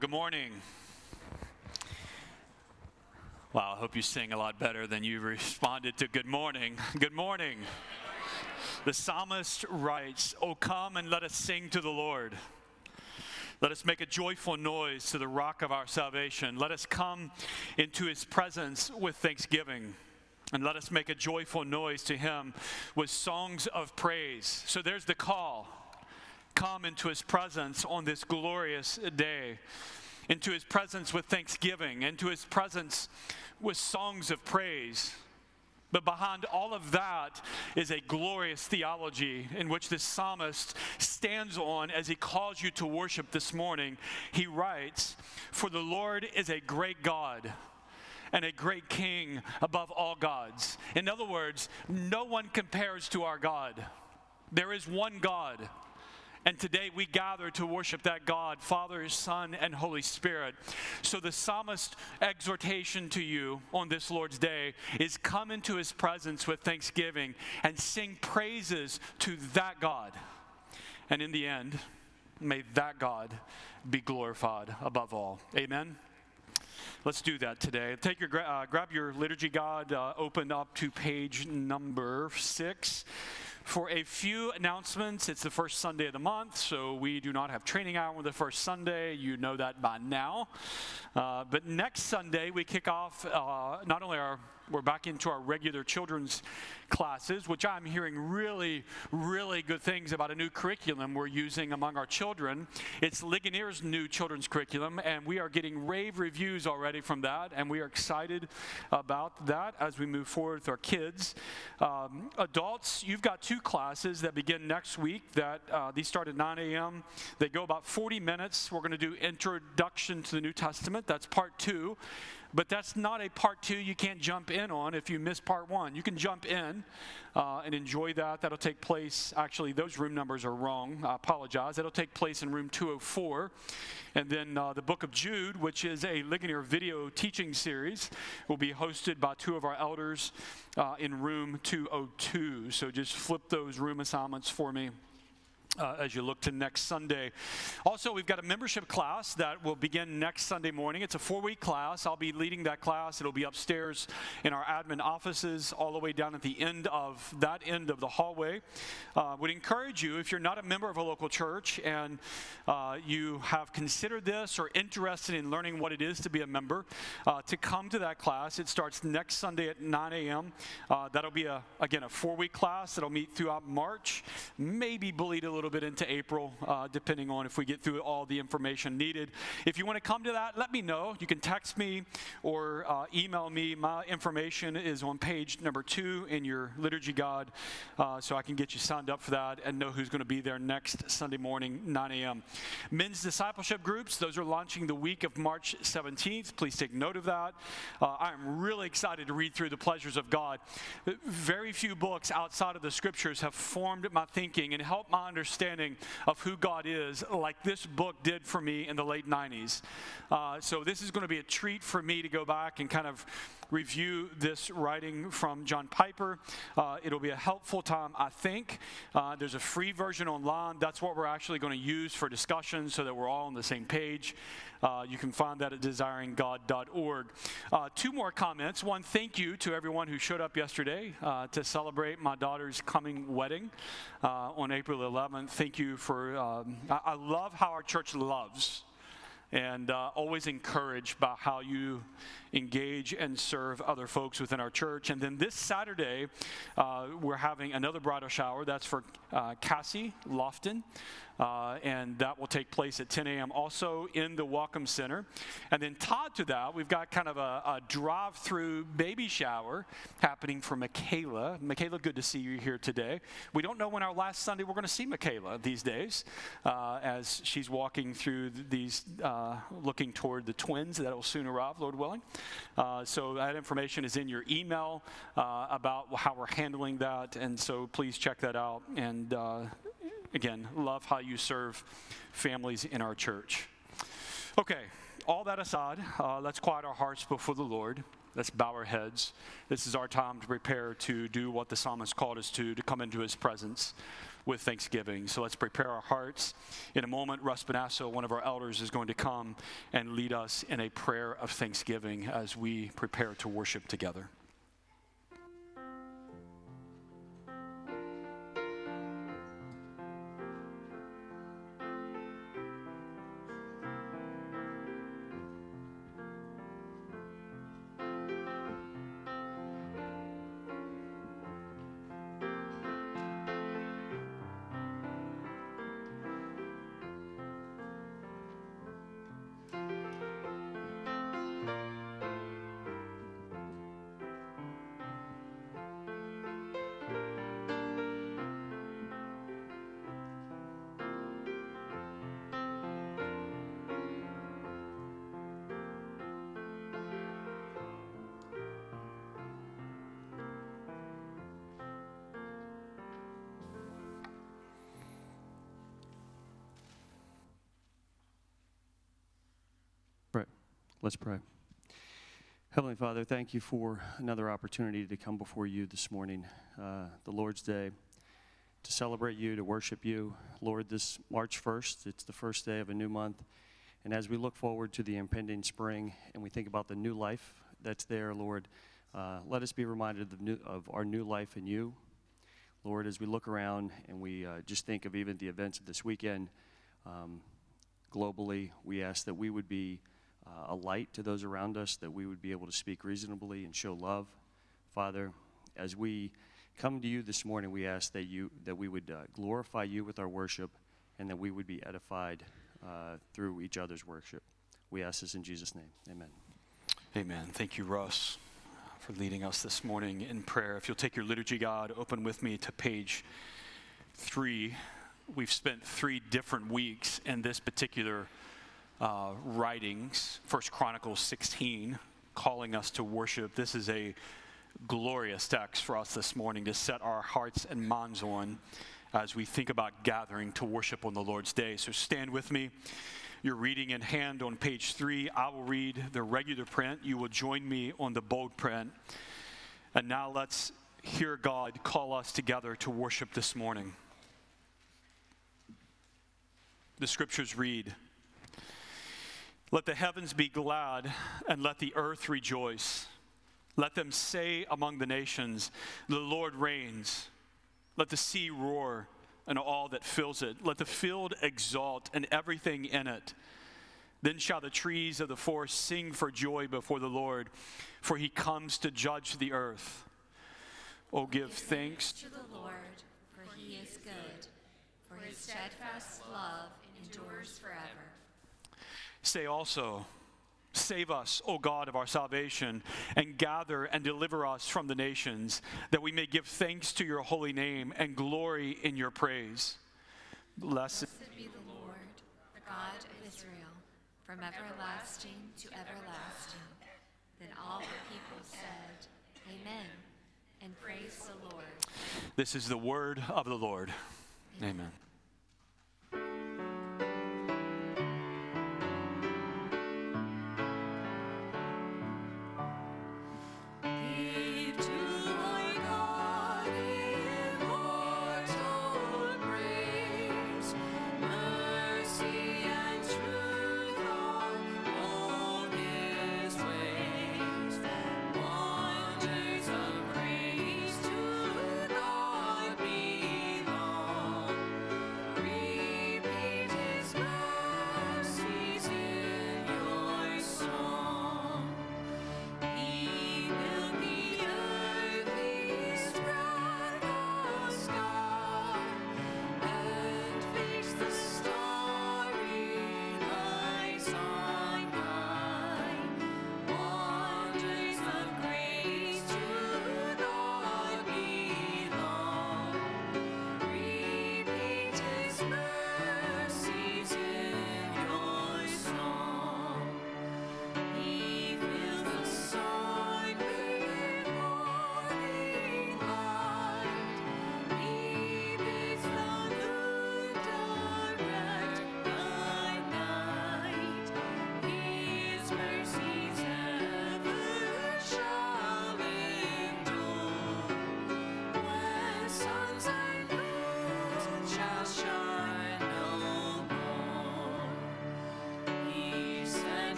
Good morning. Wow, I hope you sing a lot better than you responded to good morning. Good morning. The psalmist writes, "O come and let us sing to the Lord. Let us make a joyful noise to the rock of our salvation. Let us come into his presence with thanksgiving. And let us make a joyful noise to him with songs of praise." So there's the call. Come into his presence on this glorious day, into his presence with thanksgiving, into his presence with songs of praise. But behind all of that is a glorious theology in which this psalmist stands on as he calls you to worship this morning. He writes, "For the Lord is a great God and a great King above all gods." In other words, no one compares to our God. There is one God. And today we gather to worship that God, Father, Son, and Holy Spirit. So the psalmist's exhortation to you on this Lord's Day is come into his presence with thanksgiving and sing praises to that God. And in the end, may that God be glorified above all. Amen? Let's do that today. Take your grab your liturgy guide, open up to page number 6. For a few announcements, it's the first Sunday of the month, so we do not have training hour on the first Sunday. You know that by now. But next Sunday, we kick off not only we're back into our regular children's classes, which I'm hearing really, really good things about a new curriculum we're using among our children. It's Ligonier's new children's curriculum, and we are getting rave reviews already from that, and we are excited about that as we move forward with our kids. Adults, you've got 2 classes that begin next week. These start at 9 a.m. They go about 40 minutes. We're going to do Introduction to the New Testament. That's part 2. But that's not a part 2 you can't jump in on if you miss part 1. You can jump in and enjoy that. That'll take place, actually, those room numbers are wrong. I apologize. That'll take place in room 204. And then the book of Jude, which is a Ligonier video teaching series, will be hosted by 2 of our elders in room 202. So just flip those room assignments for me as you look to next Sunday. Also, we've got a membership class that will begin next Sunday morning. It's a 4-week class. I'll be leading that class. It'll be upstairs in our admin offices, all the way down at the end of the hallway. Would encourage you, if you're not a member of a local church and you have considered this or interested in learning what it is to be a member, to come to that class. It starts next Sunday at 9 a.m. That'll be, again, a 4-week class that'll meet throughout March, maybe bleed a little bit into April, depending on if we get through all the information needed. If you want to come to that, let me know. You can text me or email me. My information is on page number 2 in your liturgy guide, so I can get you signed up for that and know who's going to be there next Sunday morning, 9 a.m. Men's discipleship groups, those are launching the week of March 17th. Please take note of that. I'm really excited to read through the pleasures of God. Very few books outside of the scriptures have formed my thinking and helped my understanding of who God is, like this book did for me in the late 90s. So this is going to be a treat for me to go back and kind of review this writing from John Piper. It'll be a helpful time, I think. There's a free version online. That's what we're actually going to use for discussion so that we're all on the same page. You can find that at desiringgod.org. 2 more comments. One, thank you to everyone who showed up yesterday to celebrate my daughter's coming wedding on April 11th. Thank you for, I love how our church loves and always encouraged by how you engage and serve other folks within our church. And then this Saturday, we're having another bridal shower. That's for Cassie Lofton. And that will take place at 10 a.m. also in the Welcome Center. And then tied to that, we've got kind of a drive-through baby shower happening for Michaela. Michaela, good to see you here today. We don't know when our last Sunday we're going to see Michaela these days as she's walking through these, looking toward the twins that will soon arrive, Lord willing. So that information is in your email about how we're handling that. And so please check that out. And again, love how you serve families in our church. Okay, all that aside, let's quiet our hearts before the Lord Let's bow our heads. This is our time to prepare to do what the psalmist called us to come into his presence with thanksgiving. So let's prepare our hearts. In a moment, Russ Bonasso, one of our elders, is going to come and lead us in a prayer of thanksgiving as we prepare to worship together. Let's pray. Heavenly Father, thank you for another opportunity to come before you this morning, the Lord's Day, to celebrate you, to worship you. Lord, this March 1st, it's the first day of a new month, and as we look forward to the impending spring and we think about the new life that's there, Lord, let us be reminded of our new life in you. Lord, as we look around and we just think of even the events of this weekend, globally, we ask that we would be a light to those around us, that we would be able to speak reasonably and show love. Father, as we come to you this morning, we ask that we would glorify you with our worship and that we would be edified through each other's worship. We ask this in Jesus' name. Amen. Amen. Thank you, Russ, for leading us this morning in prayer. If you'll take your liturgy guide, open with me to page 3. We've spent 3 different weeks in this particular writings, 1 Chronicles 16, calling us to worship. This is a glorious text for us this morning to set our hearts and minds on as we think about gathering to worship on the Lord's Day. So stand with me. You're reading in hand on page 3. I will read the regular print. You will join me on the bold print. And now let's hear God call us together to worship this morning. The scriptures read, "Let the heavens be glad, and let the earth rejoice. Let them say among the nations, the Lord reigns. Let the sea roar, and all that fills it. Let the field exult, and everything in it. Then shall the trees of the forest sing for joy before the Lord, for he comes to judge the earth. Oh, give thanks to the Lord, for he is good, for his steadfast love endures forever." Say also, "Save us, O God of our salvation, and gather and deliver us from the nations, that we may give thanks to your holy name and glory in your praise." Blessed be the Lord, the God of Israel, from everlasting to everlasting. Then all the people said, Amen, and praise the Lord. This is the word of the Lord. Amen.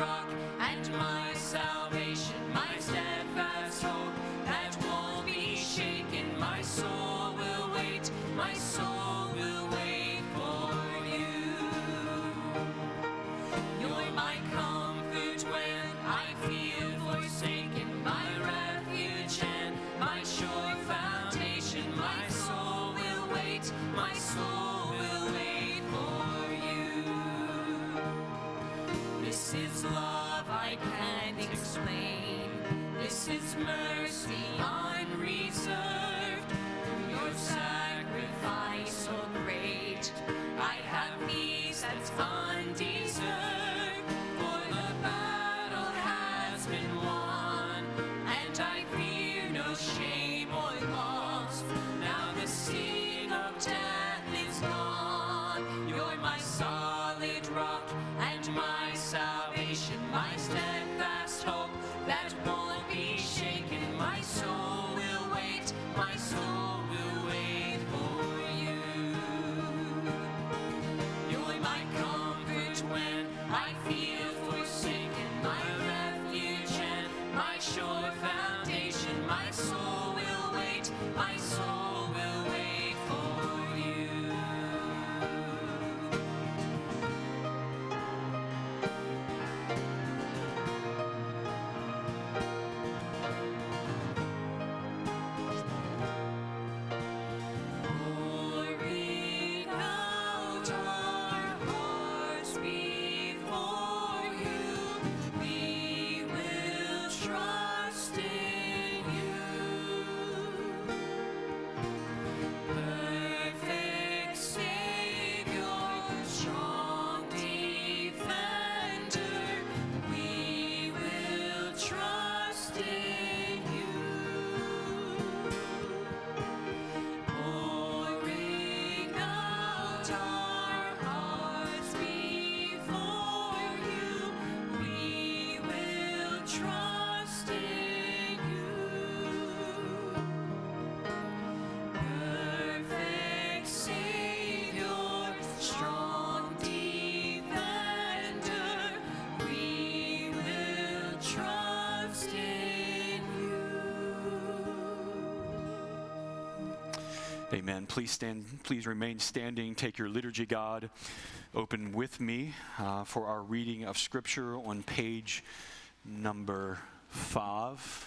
rock and my salvation, my steadfast hope that won't be shaken. My soul will wait, my soul will wait for you. You're my comfort when I feel forsaken, my refuge and my sure foundation. My soul will wait, my soul will wait for you. This is love I can't explain. This is mercy unreserved. Your sacrifice so great, I have peace that's undeserved. For the battle has been won, and I fear no shame or loss. Now the sting of death is gone. You're my solid rock and my salvation, my steadfast hope that won't be shaken. My soul will wait, my soul will wait for you. You're my comfort when I feel forsaken, my refuge and my sure foundation. My soul will wait, my soul will wait for you. Pouring out our hearts before you, we will trust in you. Perfect Savior, strong defender, we will trust in you. Pouring out our hearts before you, we will trust in you. Perfect Savior, strong defender, we will trust in you. Amen. Please stand. Please remain standing. Take your liturgy guide open with me for our reading of Scripture on page number 5.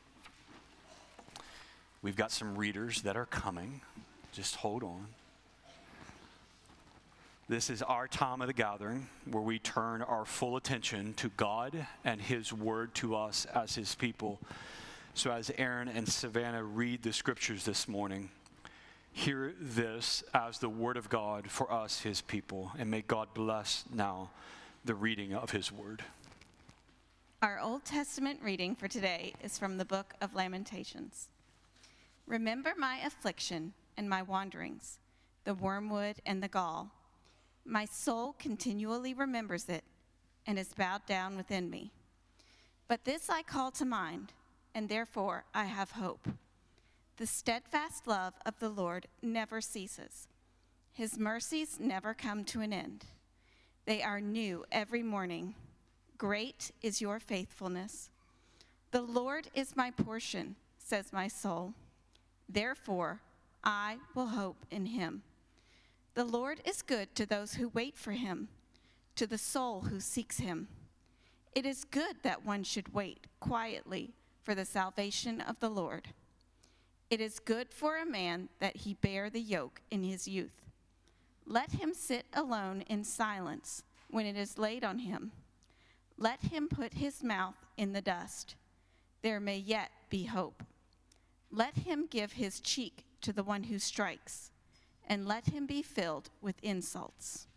We've got some readers that are coming. Just hold on. This is our time of the gathering where we turn our full attention to God and His Word to us as His people. So as Aaron and Savannah read the Scriptures this morning, hear this as the Word of God for us, His people, and may God bless now the reading of His Word. Our Old Testament reading for today is from the book of Lamentations. Remember my affliction and my wanderings, the wormwood and the gall. My soul continually remembers it and is bowed down within me. But this I call to mind, and therefore I have hope. The steadfast love of the Lord never ceases. His mercies never come to an end. They are new every morning. Great is your faithfulness. The Lord is my portion, says my soul. Therefore, I will hope in him. The Lord is good to those who wait for him, to the soul who seeks him. It is good that one should wait quietly for the salvation of the Lord. It is good for a man that he bear the yoke in his youth. Let him sit alone in silence when it is laid on him. Let him put his mouth in the dust. There may yet be hope. Let him give his cheek to the one who strikes, and let him be filled with insults.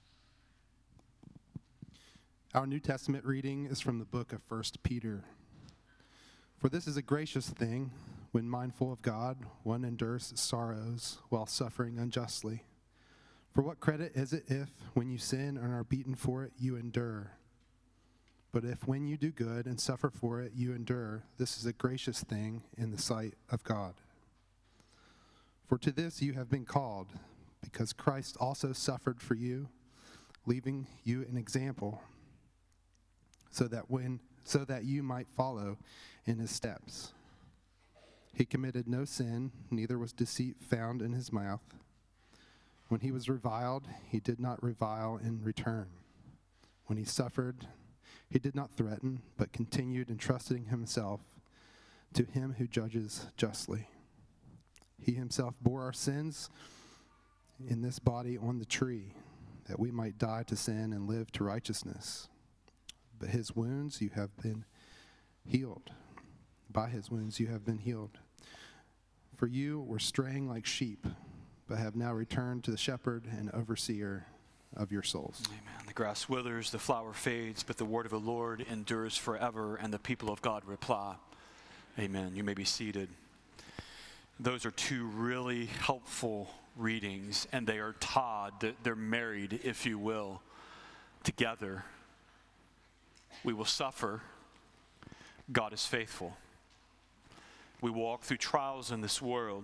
Our New Testament reading is from the book of 1 Peter. For this is a gracious thing, when mindful of God, one endures sorrows while suffering unjustly. For what credit is it if, when you sin and are beaten for it, you endure? But if when you do good and suffer for it, you endure, this is a gracious thing in the sight of God. For to this you have been called, because Christ also suffered for you, leaving you an example, so that you might follow in his steps. He committed no sin, neither was deceit found in his mouth. When he was reviled, he did not revile in return. When he suffered, he did not threaten, but continued entrusting himself to him who judges justly. He himself bore our sins in this body on the tree, that we might die to sin and live to righteousness. But his wounds you have been healed. By his wounds you have been healed. For you were straying like sheep, but have now returned to the shepherd and overseer of your souls. Amen. The grass withers, the flower fades, but the word of the Lord endures forever. And the people of God reply, amen. You may be seated. Those are two really helpful readings, and they are tied, they're married, if you will, together. We will suffer. God is faithful. We walk through trials in this world,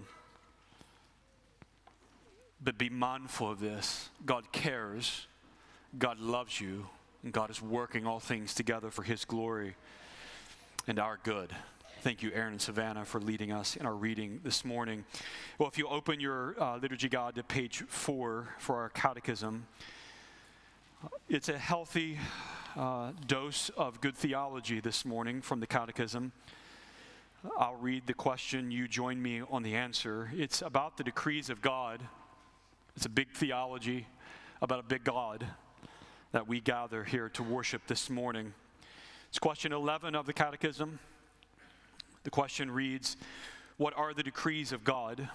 but be mindful of this. God cares, God loves you, and God is working all things together for his glory and our good. Thank you, Aaron and Savannah, for leading us in our reading this morning. Well, if you open your liturgy guide to page 4 for our catechism, it's a healthy dose of good theology this morning from the catechism. I'll read the question, you join me on the answer. It's about the decrees of God. It's a big theology about a big God that we gather here to worship this morning. It's question 11 of the catechism. The question reads, what are the decrees of God?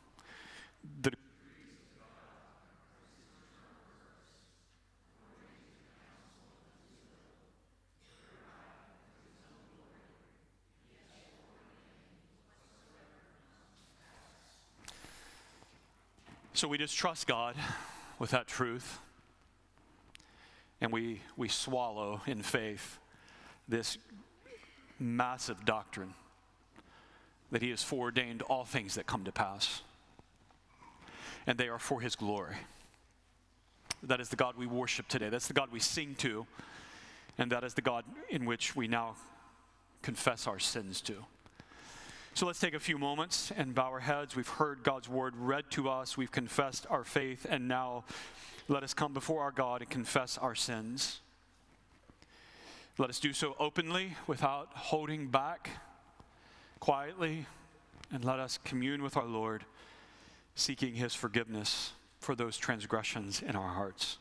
So we just trust God with that truth, and we swallow in faith this massive doctrine that he has foreordained all things that come to pass, and they are for his glory. That is the God we worship today. That's the God we sing to, and that is the God in which we now confess our sins to. So let's take a few moments and bow our heads. We've heard God's word read to us. We've confessed our faith, and now let us come before our God and confess our sins. Let us do so openly without holding back, quietly, and let us commune with our Lord, seeking his forgiveness for those transgressions in our hearts.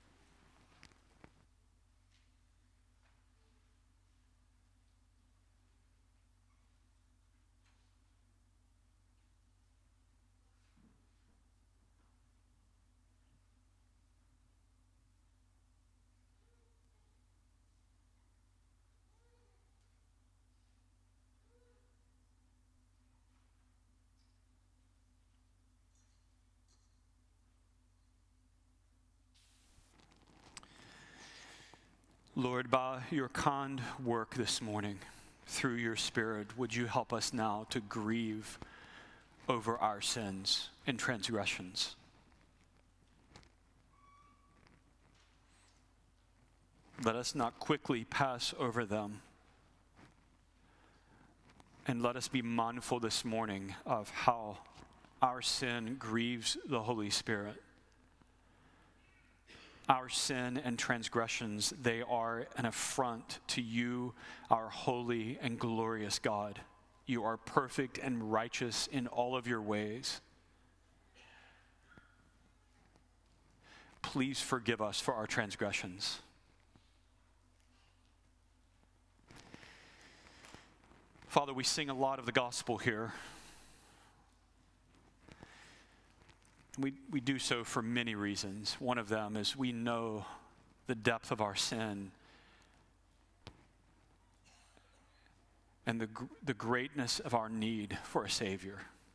Lord, by your kind work this morning, through your Spirit, would you help us now to grieve over our sins and transgressions? Let us not quickly pass over them. And let us be mindful this morning of how our sin grieves the Holy Spirit. Our sin and transgressions, they are an affront to you, our holy and glorious God. You are perfect and righteous in all of your ways. Please forgive us for our transgressions. Father, we sing a lot of the gospel here. We do so for many reasons. One of them is we know the depth of our sin and the greatness of our need for a Savior.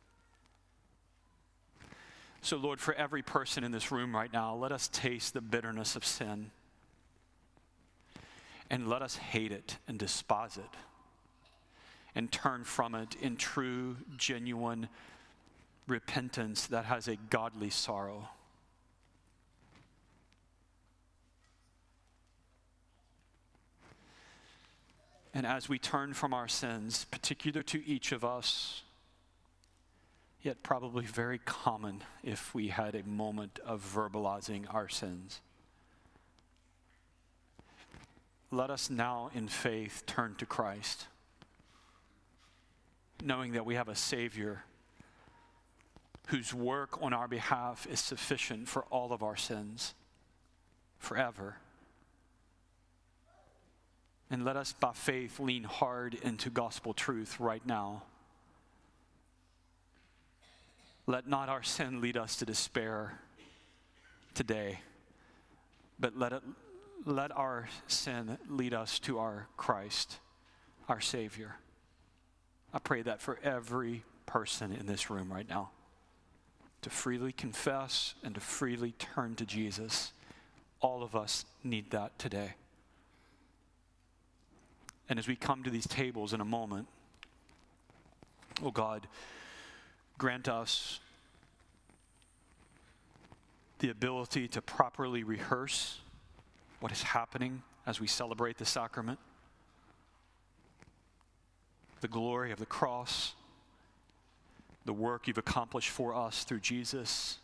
So, Lord, for every person in this room right now, let us taste the bitterness of sin, and let us hate it and despise it and turn from it in true, genuine repentance that has a godly sorrow. And as we turn from our sins, particular to each of us, yet probably very common if we had a moment of verbalizing our sins, let us now in faith turn to Christ, knowing that we have a Savior whose work on our behalf is sufficient for all of our sins forever. And let us, by faith, lean hard into gospel truth right now. Let not our sin lead us to despair today, but let our sin lead us to our Christ, our Savior. I pray that for every person in this room right now, to freely confess and to freely turn to Jesus. All of us need that today. And as we come to these tables in a moment, oh God, grant us the ability to properly rehearse what is happening as we celebrate the sacrament, the glory of the cross, the work you've accomplished for us through Jesus.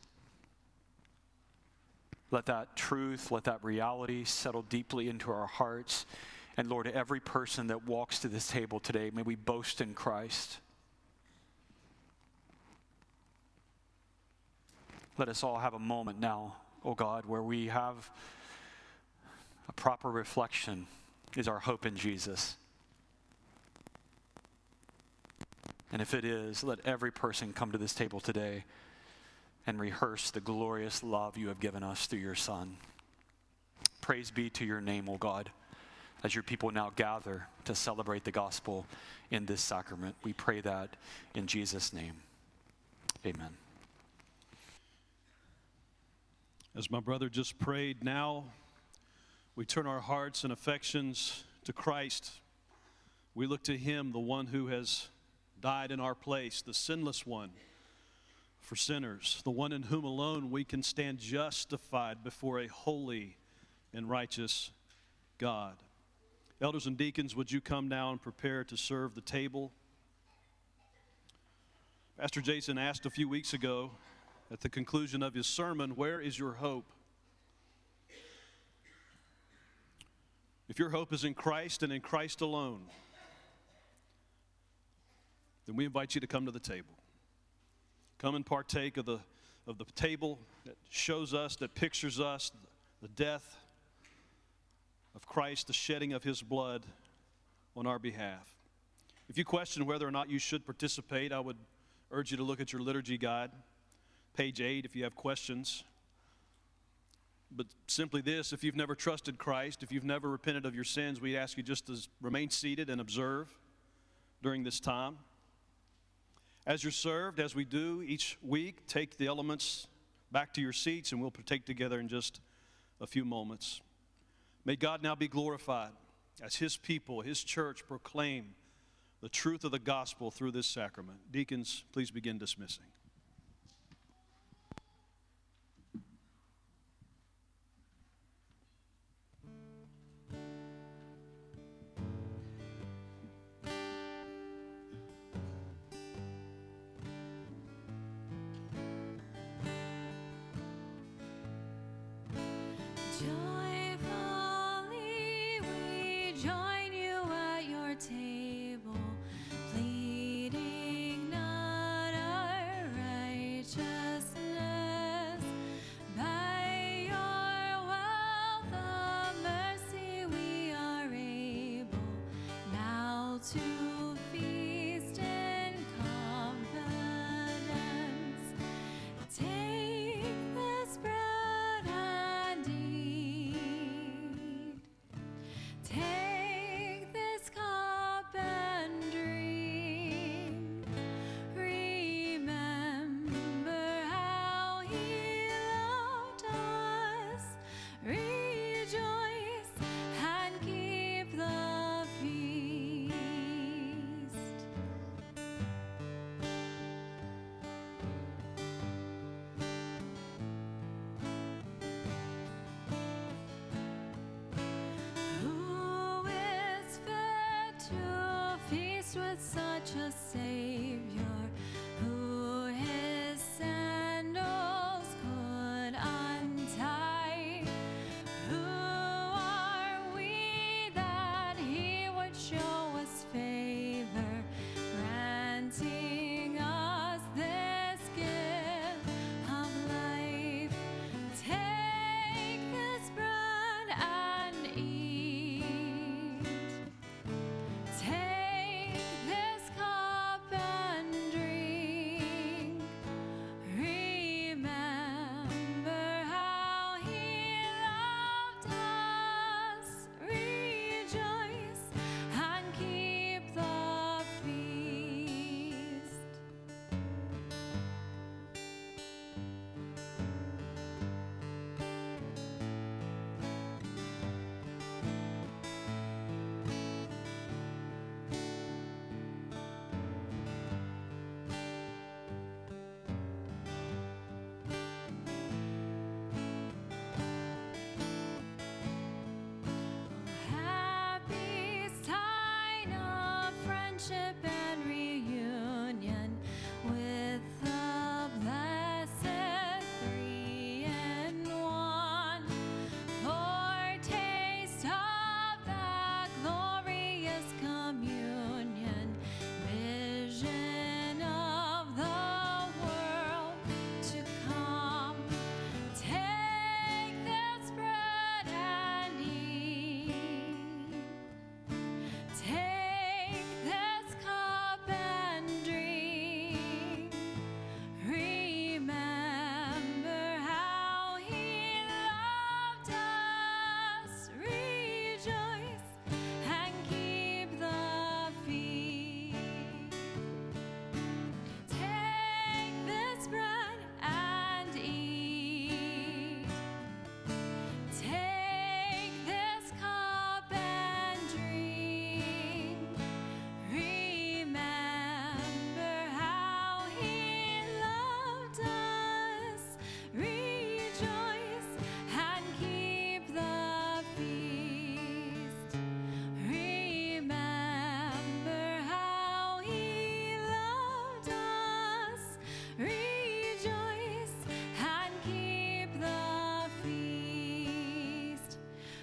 Let that truth, let that reality settle deeply into our hearts. And Lord, every person that walks to this table today, may we boast in Christ. Let us all have a moment now, oh God, where we have a proper reflection. Is our hope in Jesus? And if it is, let every person come to this table today and rehearse the glorious love you have given us through your Son. Praise be to your name, O God, as your people now gather to celebrate the gospel in this sacrament. We pray that in Jesus' name. Amen. As my brother just prayed, now we turn our hearts and affections to Christ. We look to him, the one who has died in our place, the sinless one for sinners, the one in whom alone we can stand justified before a holy and righteous God. Elders and deacons, would you come now and prepare to serve the table? Pastor Jason asked a few weeks ago at the conclusion of his sermon, where is your hope? If your hope is in Christ and in Christ alone, then we invite you to come to the table. Come and partake of the table that shows us, that pictures us, the death of Christ, the shedding of his blood on our behalf. If you question whether or not you should participate, I would urge you to look at your liturgy guide, page 8, if you have questions. But simply this, if you've never trusted Christ, if you've never repented of your sins, we ask you just to remain seated and observe during this time. As you're served, as we do each week, take the elements back to your seats and we'll partake together in just a few moments. May God now be glorified as his people, his church, proclaim the truth of the gospel through this sacrament. Deacons, please begin dismissing. Joyfully we join you at your table, pleading not our righteousness. By your wealth of mercy we are able now to feast in confidence. Take this bread and eat. Take faced with such a Savior who his sandals could untie. Who are we that he would show us favor, granting us this gift of life? Take this bread and eat. Take this cup and drink. Remember how he loved us. Rejoice and keep the feast. Happy sign of friendship and reunion with the blessed three in one. Foretaste of that glorious communion, vision of the world to come. Take this bread and eat. Take this cup and drink. Remember how he loved us. Rejoice and keep the feast. Take this bread and eat. Take this cup and drink. Remember how he loved us. Rejoice and keep the feast. Remember how he loved us. Rejoice and keep the feast.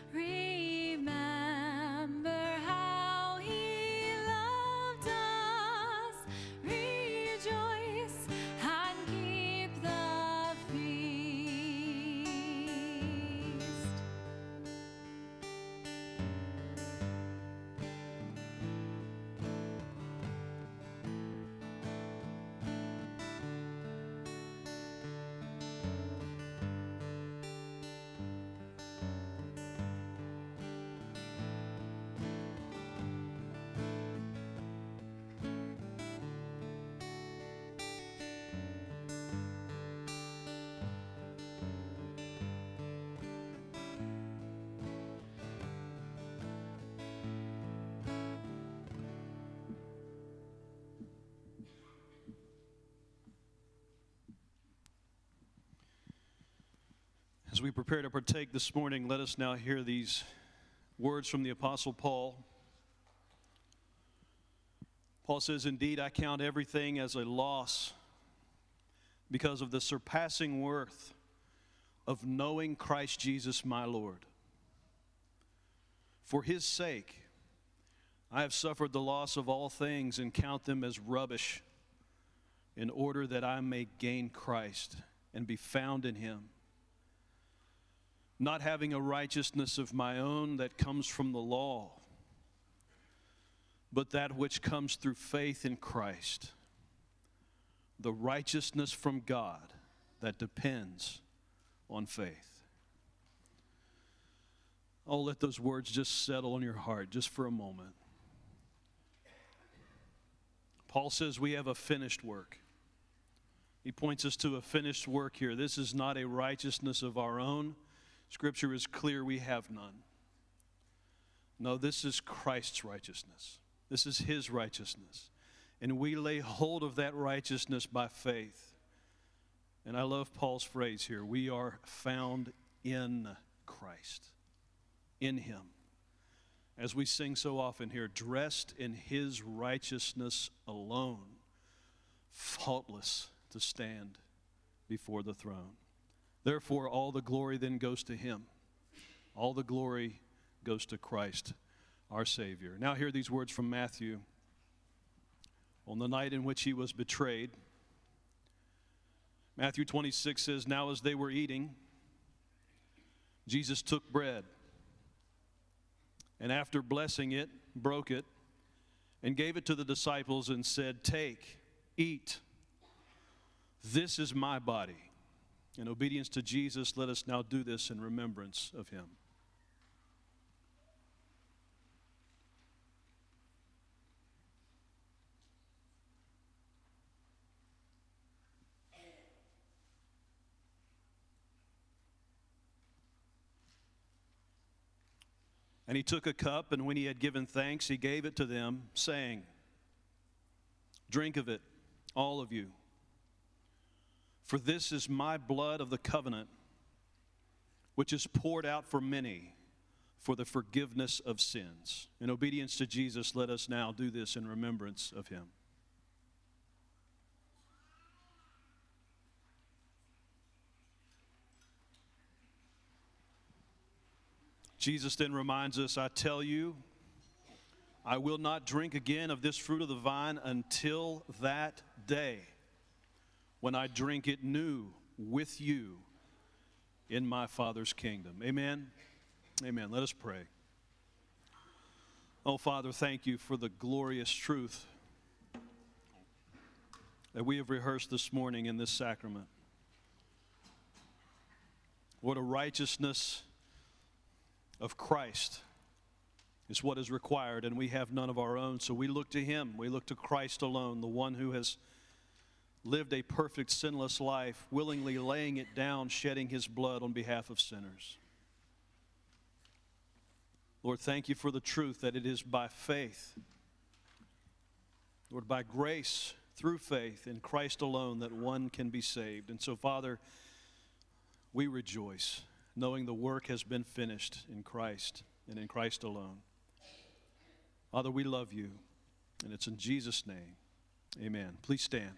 Remember how he loved us. Rejoice and keep the feast. As we prepare to partake this morning, let us now hear these words from the Apostle Paul. Paul says, "Indeed, I count everything as a loss because of the surpassing worth of knowing Christ Jesus my Lord. For his sake, I have suffered the loss of all things and count them as rubbish, in order that I may gain Christ and be found in him, not having a righteousness of my own that comes from the law, but that which comes through faith in Christ, the righteousness from God that depends on faith." Oh, let those words just settle in your heart just for a moment. Paul says we have a finished work. He points us to a finished work here. This is not a righteousness of our own. Scripture is clear, we have none. No, this is Christ's righteousness. This is his righteousness. And we lay hold of that righteousness by faith. And I love Paul's phrase here, we are found in Christ, in him. as we sing so often here, dressed in his righteousness alone, faultless to stand before the throne. Therefore, all the glory then goes to him. All the glory goes to Christ, our Savior. Now hear these words from Matthew. On the night in which he was betrayed, Matthew 26 says, "Now as they were eating, Jesus took bread, and after blessing it, broke it, and gave it to the disciples and said, 'Take, eat. This is my body.' In obedience to Jesus, let us now do this in remembrance of him." And he took a cup, and when he had given thanks, he gave it to them, saying, "Drink of it, all of you. For this is my blood of the covenant, which is poured out for many for the forgiveness of sins." In obedience to Jesus, let us now do this in remembrance of him. Jesus then reminds us, "I tell you, I will not drink again of this fruit of the vine until that day when I drink it new with you in my Father's kingdom." Amen. Amen. Let us pray. Oh, Father, thank you for the glorious truth that we have rehearsed this morning in this sacrament. What a righteousness of Christ is what is required, and we have none of our own. So we look to him. We look to Christ alone, the one who has lived a perfect, sinless life, willingly laying it down, shedding his blood on behalf of sinners. Lord, thank you for the truth that it is by faith, Lord, by grace, through faith in Christ alone, that one can be saved. And so, Father, we rejoice, knowing the work has been finished in Christ and in Christ alone. Father, we love you, and it's in Jesus' name. Amen. Please stand.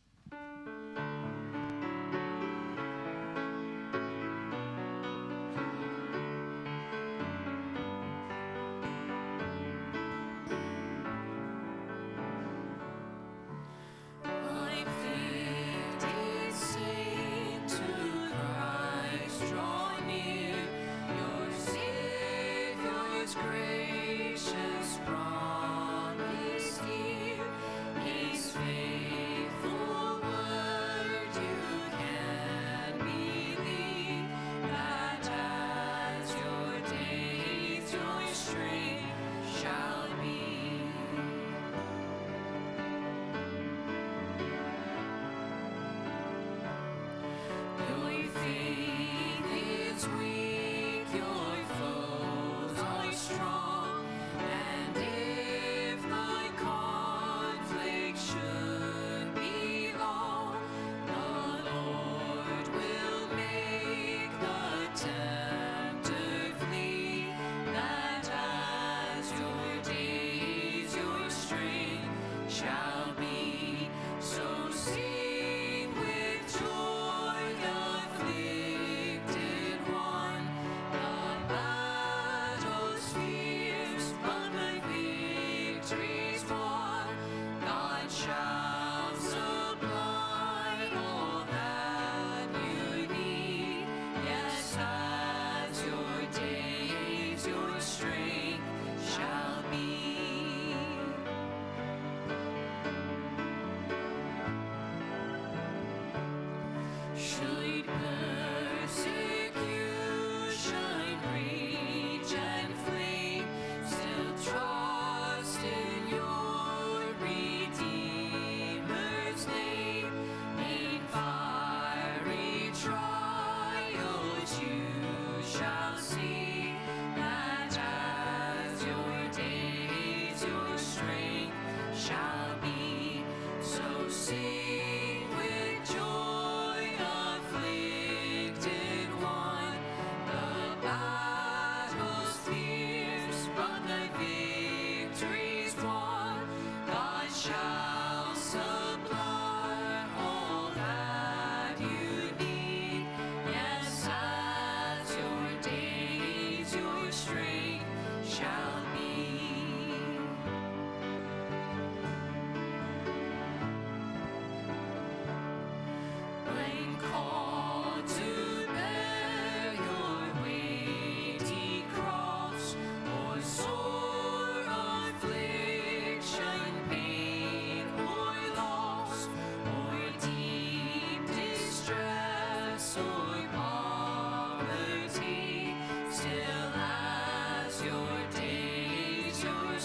Gracious promise dear, His faithful word you can believe, that as your days your strength shall be. Your faith is weak, your foes are strong, and if the conflict should be long, the Lord will make the tempter flee, that as your days your strength shall be. So sing with joy, afflicted one, the battle's fierce, but the victory's won. God shall supply all that you need. Yes, as your days your strength shall be.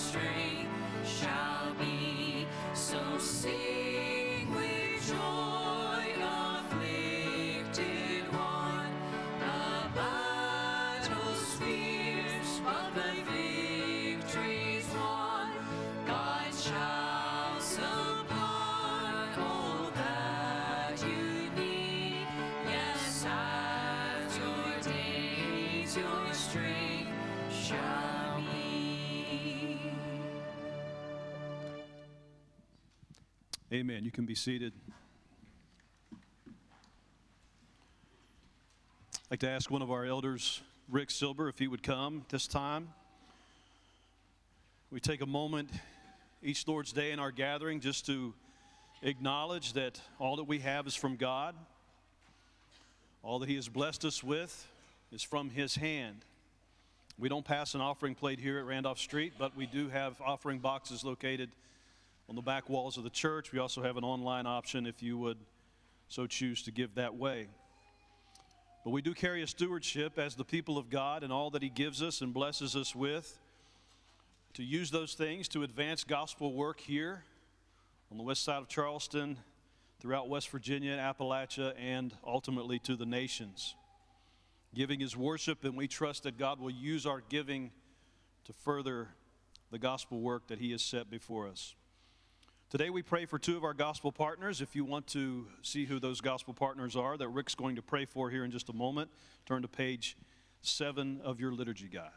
strength shall be. So sing with joy, afflicted one. The battle's fierce, but the victory's won. God shall supply all that you need. Yes, as your days, your strength shall be. Amen. You can be seated. I'd like to ask one of our elders, Rick Silber, if he would come this time. We take a moment each Lord's Day in our gathering just to acknowledge that all that we have is from God. All that He has blessed us with is from His hand. We don't pass an offering plate here at Randolph Street, but we do have offering boxes located on the back walls of the church. We also have an online option if you would so choose to give that way. But we do carry a stewardship as the people of God and all that He gives us and blesses us with, to use those things to advance gospel work here on the west side of Charleston, throughout West Virginia, Appalachia, and ultimately to the nations. Giving is worship, and we trust that God will use our giving to further the gospel work that He has set before us. Today we pray for two of our gospel partners. If you want to see who those gospel partners are that Rick's going to pray for here in just a moment, turn to page 7 of your liturgy guide.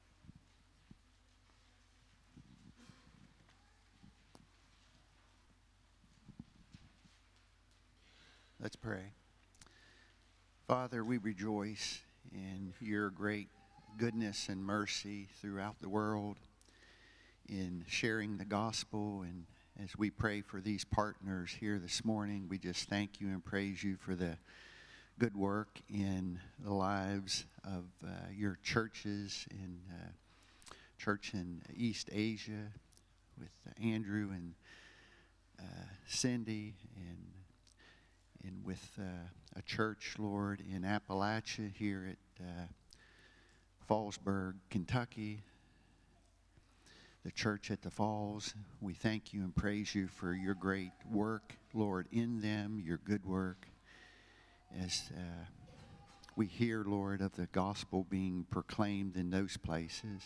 Let's pray. Father, we rejoice in your great goodness and mercy throughout the world in sharing the gospel. And as we pray for these partners here this morning, we just thank you and praise you for the good work in the lives of your churches in church in East Asia with Andrew and Cindy, and with a church, Lord, in Appalachia here at Fallsburg, Kentucky, the church at the Falls. We thank you and praise you for your great work, Lord, in them, your good work, as we hear, Lord, of the gospel being proclaimed in those places.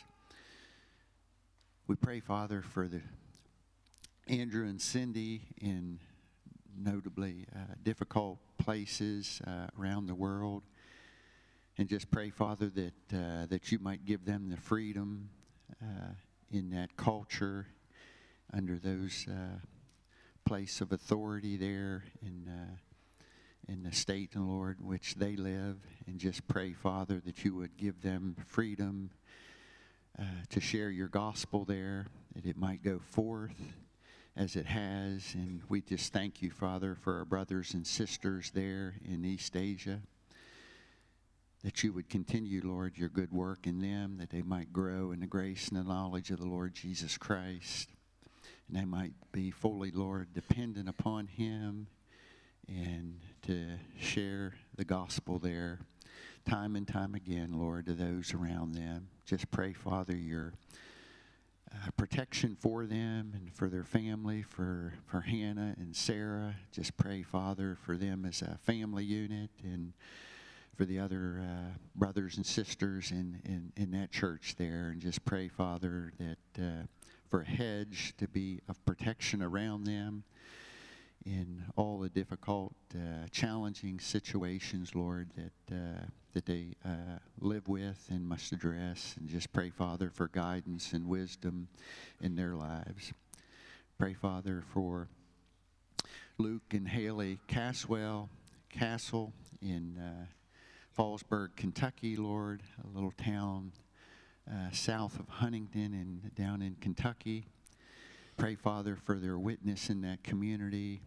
We pray, Father, for the Andrew and Cindy in notably difficult places around the world, and just pray, Father, that you might give them the freedom in that culture, under those place of authority there in the state, and Lord, which they live, and just pray, Father, that you would give them freedom to share your gospel there, that it might go forth as it has. And we just thank you, Father, for our brothers and sisters there in East Asia, that you would continue, Lord, your good work in them, that they might grow in the grace and the knowledge of the Lord Jesus Christ, and they might be fully, Lord, dependent upon him, and to share the gospel there time and time again, Lord, to those around them. Just pray, Father, your protection for them and for their family, for Hannah and Sarah. Just pray, Father, for them as a family unit, and for the other brothers and sisters in that church there. And just pray, Father, that for a hedge to be of protection around them in all the difficult, challenging situations, Lord, that they live with and must address. And just pray, Father, for guidance and wisdom in their lives. Pray, Father, for Luke and Haley Castle in Fallsburg, Kentucky, Lord, a little town south of Huntington and down in Kentucky. Pray, Father, for their witness in that community.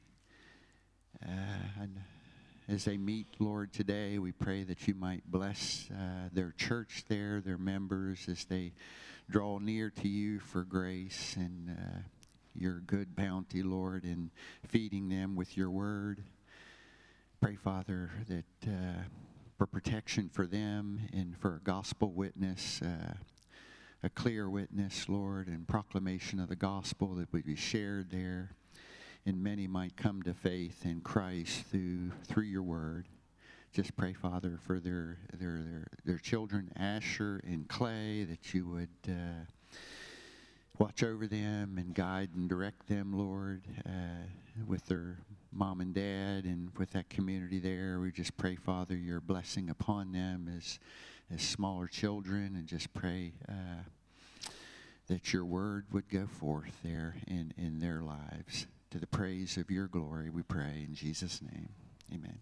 And as they meet, Lord, today, we pray that you might bless their church there, their members, as they draw near to you for grace and your good bounty, Lord, in feeding them with your word. Pray, Father, that for protection for them and for a gospel witness a clear witness, Lord, and proclamation of the gospel that would be shared there, and many might come to faith in Christ through your word. Just pray, Father, for their children, Asher and Clay, that you would watch over them and guide and direct them, Lord, with their mom and dad and with that community there. We just pray, Father, your blessing upon them as smaller children, and just pray that your word would go forth there in their lives. To the praise of your glory, we pray in Jesus' name. Amen.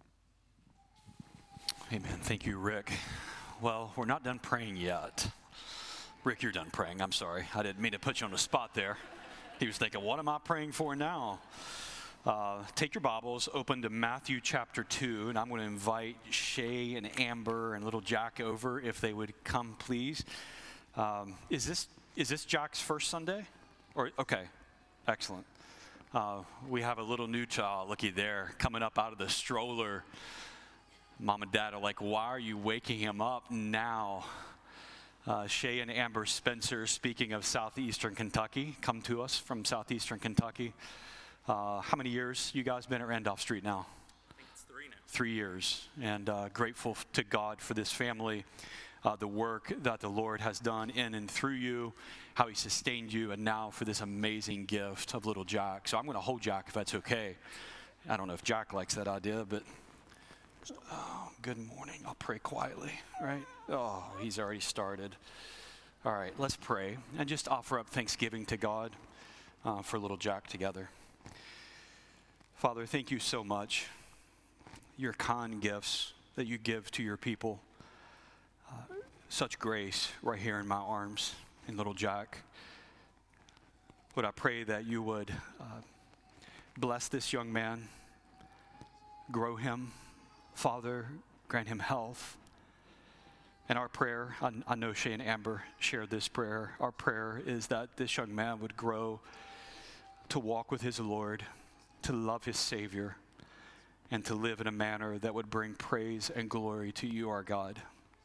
Amen. Thank you, Rick. Well, we're not done praying yet. Rick, you're done praying. I'm sorry. I didn't mean to put you on the spot there. He was thinking, what am I praying for now? Take your Bibles, open to Matthew chapter 2, and I'm going to invite Shay and Amber and little Jack over if they would come, please. Is this Jack's first Sunday? Okay, excellent. We have a little new child, looky there, coming up out of the stroller. Mom and Dad are like, why are you waking him up now? Shay and Amber Spencer, speaking of southeastern Kentucky, come to us from southeastern Kentucky. How many years you guys been at Randolph Street now? I think it's 3 now. 3 years, and grateful to God for this family, the work that the Lord has done in and through you, how he sustained you, and now for this amazing gift of little Jack. So I'm going to hold Jack if that's okay. I don't know if Jack likes that idea, but good morning. I'll pray quietly, right? Oh, he's already started. All right, let's pray and just offer up thanksgiving to God for little Jack together. Father, thank you so much. Your kind gifts that you give to your people. Such grace right here in my arms in little Jack. Lord, I pray that you would bless this young man, grow him. Father, grant him health. And our prayer, I know Shay and Amber shared this prayer. Our prayer is that this young man would grow to walk with his Lord, to love his Savior, and to live in a manner that would bring praise and glory to you, our God.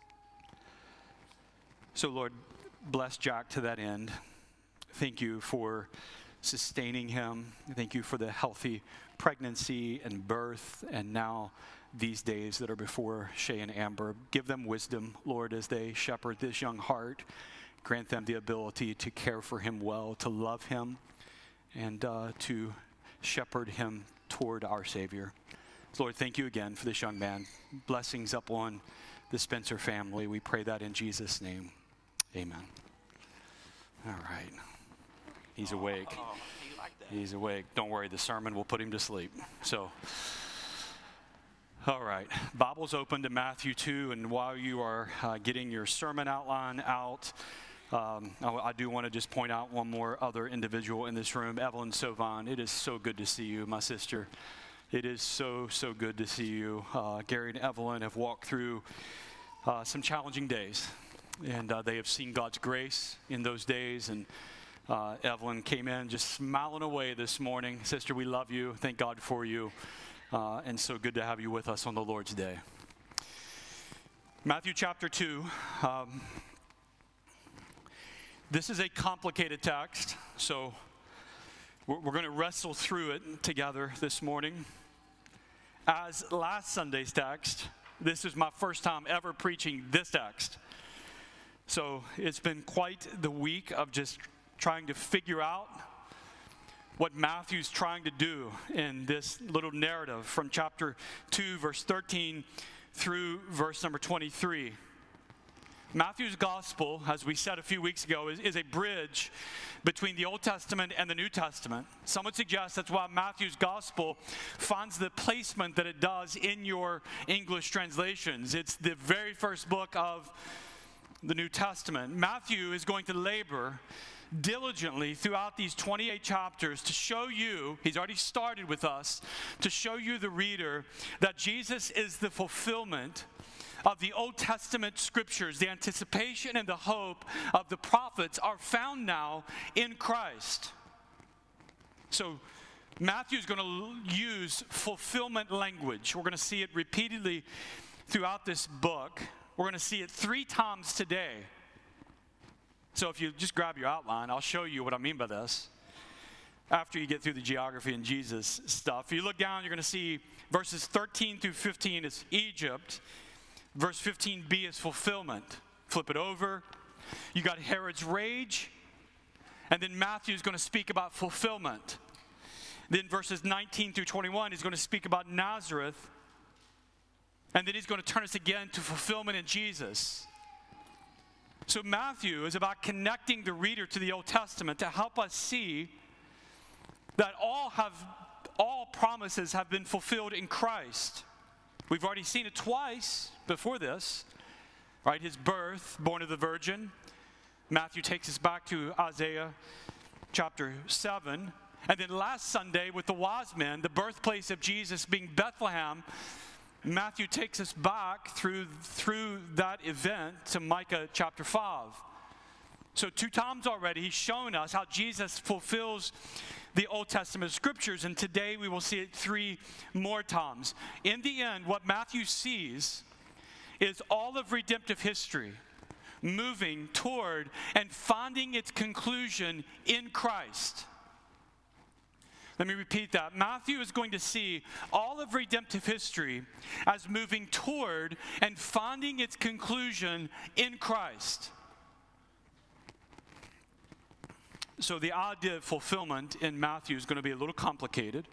So, Lord, bless Jack to that end. Thank you for sustaining him. Thank you for the healthy pregnancy and birth, and now these days that are before Shay and Amber. Give them wisdom, Lord, as they shepherd this young heart. Grant them the ability to care for him well, to love him, and to shepherd him toward our Savior. Lord, thank you again for this young man. Blessings upon the Spencer family. We pray that in Jesus' name. Amen. All right. He's awake. He's awake. Don't worry, the sermon will put him to sleep. So, all right. Bible's open to Matthew 2, and while you are getting your sermon outline out, I do want to just point out one more other individual in this room, Evelyn Sovan. It is so good to see you, my sister. It is so good to see you. Gary and Evelyn have walked through some challenging days, and they have seen God's grace in those days. And Evelyn came in just smiling away this morning. Sister, we love you. Thank God for you. And so good to have you with us on the Lord's Day. Matthew chapter 2. This is a complicated text, so we're going to wrestle through it together this morning. As last Sunday's text, this is my first time ever preaching this text. So it's been quite the week of just trying to figure out what Matthew's trying to do in this little narrative from chapter 2, verse 13 through verse number 23. Matthew's gospel, as we said a few weeks ago, is a bridge between the Old Testament and the New Testament. Some would suggest that's why Matthew's gospel finds the placement that it does in your English translations. It's the very first book of the New Testament. Matthew is going to labor diligently throughout these 28 chapters to show you, he's already started with us, to show you, the reader, that Jesus is the fulfillment of the Old Testament scriptures. The anticipation and the hope of the prophets are found now in Christ. So Matthew's going to use fulfillment language. We're going to see it repeatedly throughout this book. We're going to see it 3 times today. So if you just grab your outline, I'll show you what I mean by this. After you get through the geography and Jesus stuff, you look down, you're going to see verses 13 through 15 is Egypt. Verse 15b is fulfillment. Flip it over. You got Herod's rage. And then Matthew is going to speak about fulfillment. Then verses 19 through 21, he's going to speak about Nazareth. And then he's going to turn us again to fulfillment in Jesus. So Matthew is about connecting the reader to the Old Testament to help us see that all promises have been fulfilled in Christ. We've already seen it twice before this, right? His birth, born of the Virgin. Matthew takes us back to Isaiah chapter 7. And then last Sunday with the wise men, the birthplace of Jesus being Bethlehem, Matthew takes us back through that event to Micah chapter 5. So 2 times already he's shown us how Jesus fulfills the Old Testament scriptures, and today we will see it 3 more times. In the end, what Matthew sees is all of redemptive history moving toward and finding its conclusion in Christ. Let me repeat that. Matthew is going to see all of redemptive history as moving toward and finding its conclusion in Christ. So the idea of fulfillment in Matthew is going to be a little complicated.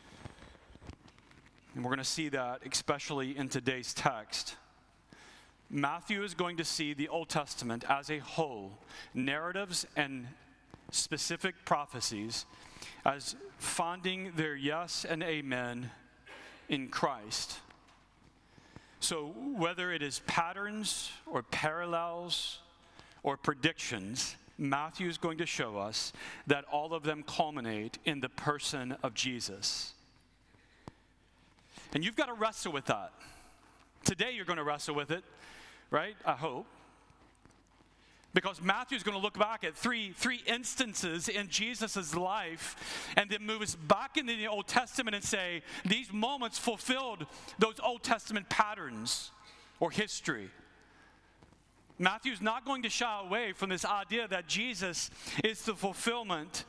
And we're going to see that especially in today's text. Matthew is going to see the Old Testament as a whole, narratives and specific prophecies, as finding their yes and amen in Christ. So whether it is patterns or parallels or predictions, Matthew is going to show us that all of them culminate in the person of Jesus. And you've got to wrestle with that. Today you're going to wrestle with it, right? I hope. Because Matthew is going to look back at three instances in Jesus' life and then move us back into the Old Testament and say, these moments fulfilled those Old Testament patterns or history. Matthew's not going to shy away from this idea that Jesus is the fulfillment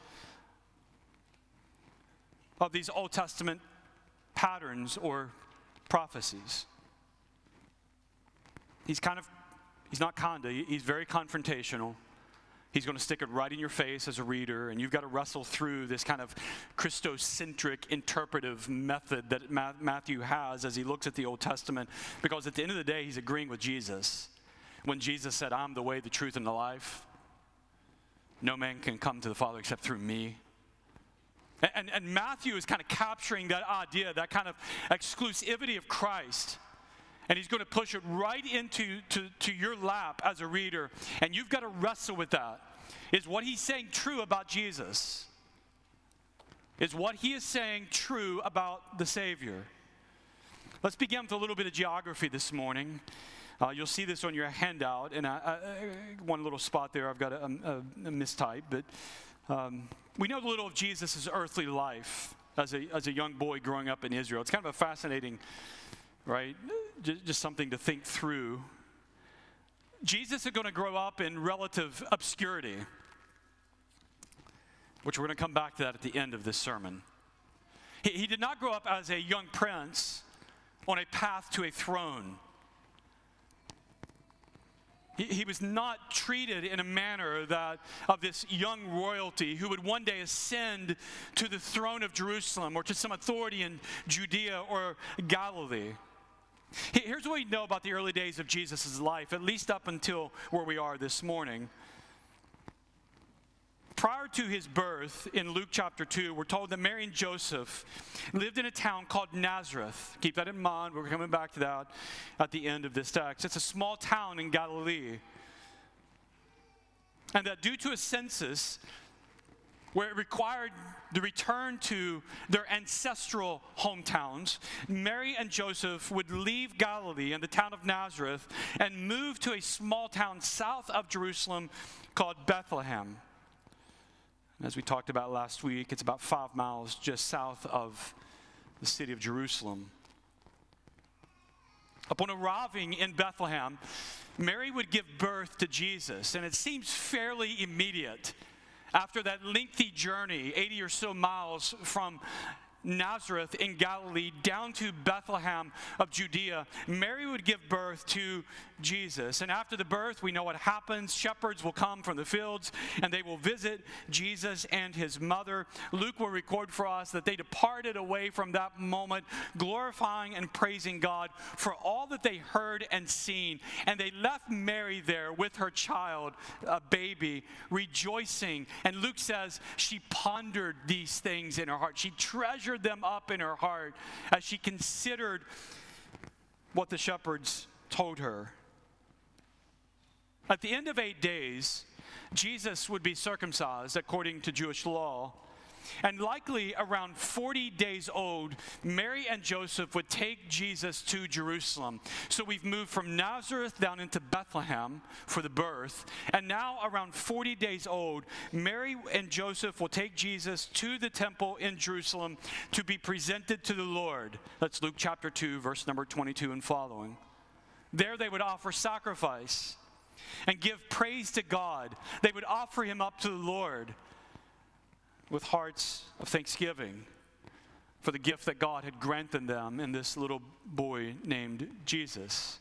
of these Old Testament patterns or prophecies. He's very confrontational. He's going to stick it right in your face as a reader, and you've got to wrestle through this kind of Christocentric interpretive method that Matthew has as he looks at the Old Testament, because at the end of the day, he's agreeing with Jesus. When Jesus said, I'm the way, the truth, and the life, no man can come to the Father except through me. And Matthew is kind of capturing that idea, that kind of exclusivity of Christ. And he's going to push it right into your lap as a reader. And you've got to wrestle with that. Is what he's saying true about Jesus? Is what he is saying true about the Savior? Let's begin with a little bit of geography this morning. You'll see this on your handout. And one little spot there, I've got a mistype. But we know a little of Jesus' earthly life as a young boy growing up in Israel. It's kind of a fascinating, right? Just something to think through. Jesus is going to grow up in relative obscurity, which we're going to come back to that at the end of this sermon. He did not grow up as a young prince on a path to a throne. He was not treated in a manner that of this young royalty who would one day ascend to the throne of Jerusalem or to some authority in Judea or Galilee. Here's what we know about the early days of Jesus' life, at least up until where we are this morning. Prior to his birth, in Luke chapter 2, we're told that Mary and Joseph lived in a town called Nazareth. Keep that in mind. We're coming back to that at the end of this text. It's a small town in Galilee. And that due to a census where it required the return to their ancestral hometowns, Mary and Joseph would leave Galilee and the town of Nazareth and move to a small town south of Jerusalem called Bethlehem. As we talked about last week, it's about 5 miles just south of the city of Jerusalem. Upon arriving in Bethlehem, Mary would give birth to Jesus, and it seems fairly immediate. After that lengthy journey, 80 or so miles from Nazareth in Galilee down to Bethlehem of Judea, Mary would give birth to Jesus. And after the birth, we know what happens. Shepherds will come from the fields and they will visit Jesus and his mother. Luke will record for us that they departed away from that moment, glorifying and praising God for all that they heard and seen. And they left Mary there with her child, a baby, rejoicing. And Luke says she pondered these things in her heart. She treasured them up in her heart as she considered what the shepherds told her. At the end of 8 days, Jesus would be circumcised according to Jewish law. And likely around 40 days old, Mary and Joseph would take Jesus to Jerusalem. So we've moved from Nazareth down into Bethlehem for the birth. And now around 40 days old, Mary and Joseph will take Jesus to the temple in Jerusalem to be presented to the Lord. That's Luke chapter 2, verse number 22 and following. There they would offer sacrifice and give praise to God. They would offer him up to the Lord with hearts of thanksgiving for the gift that God had granted them in this little boy named Jesus.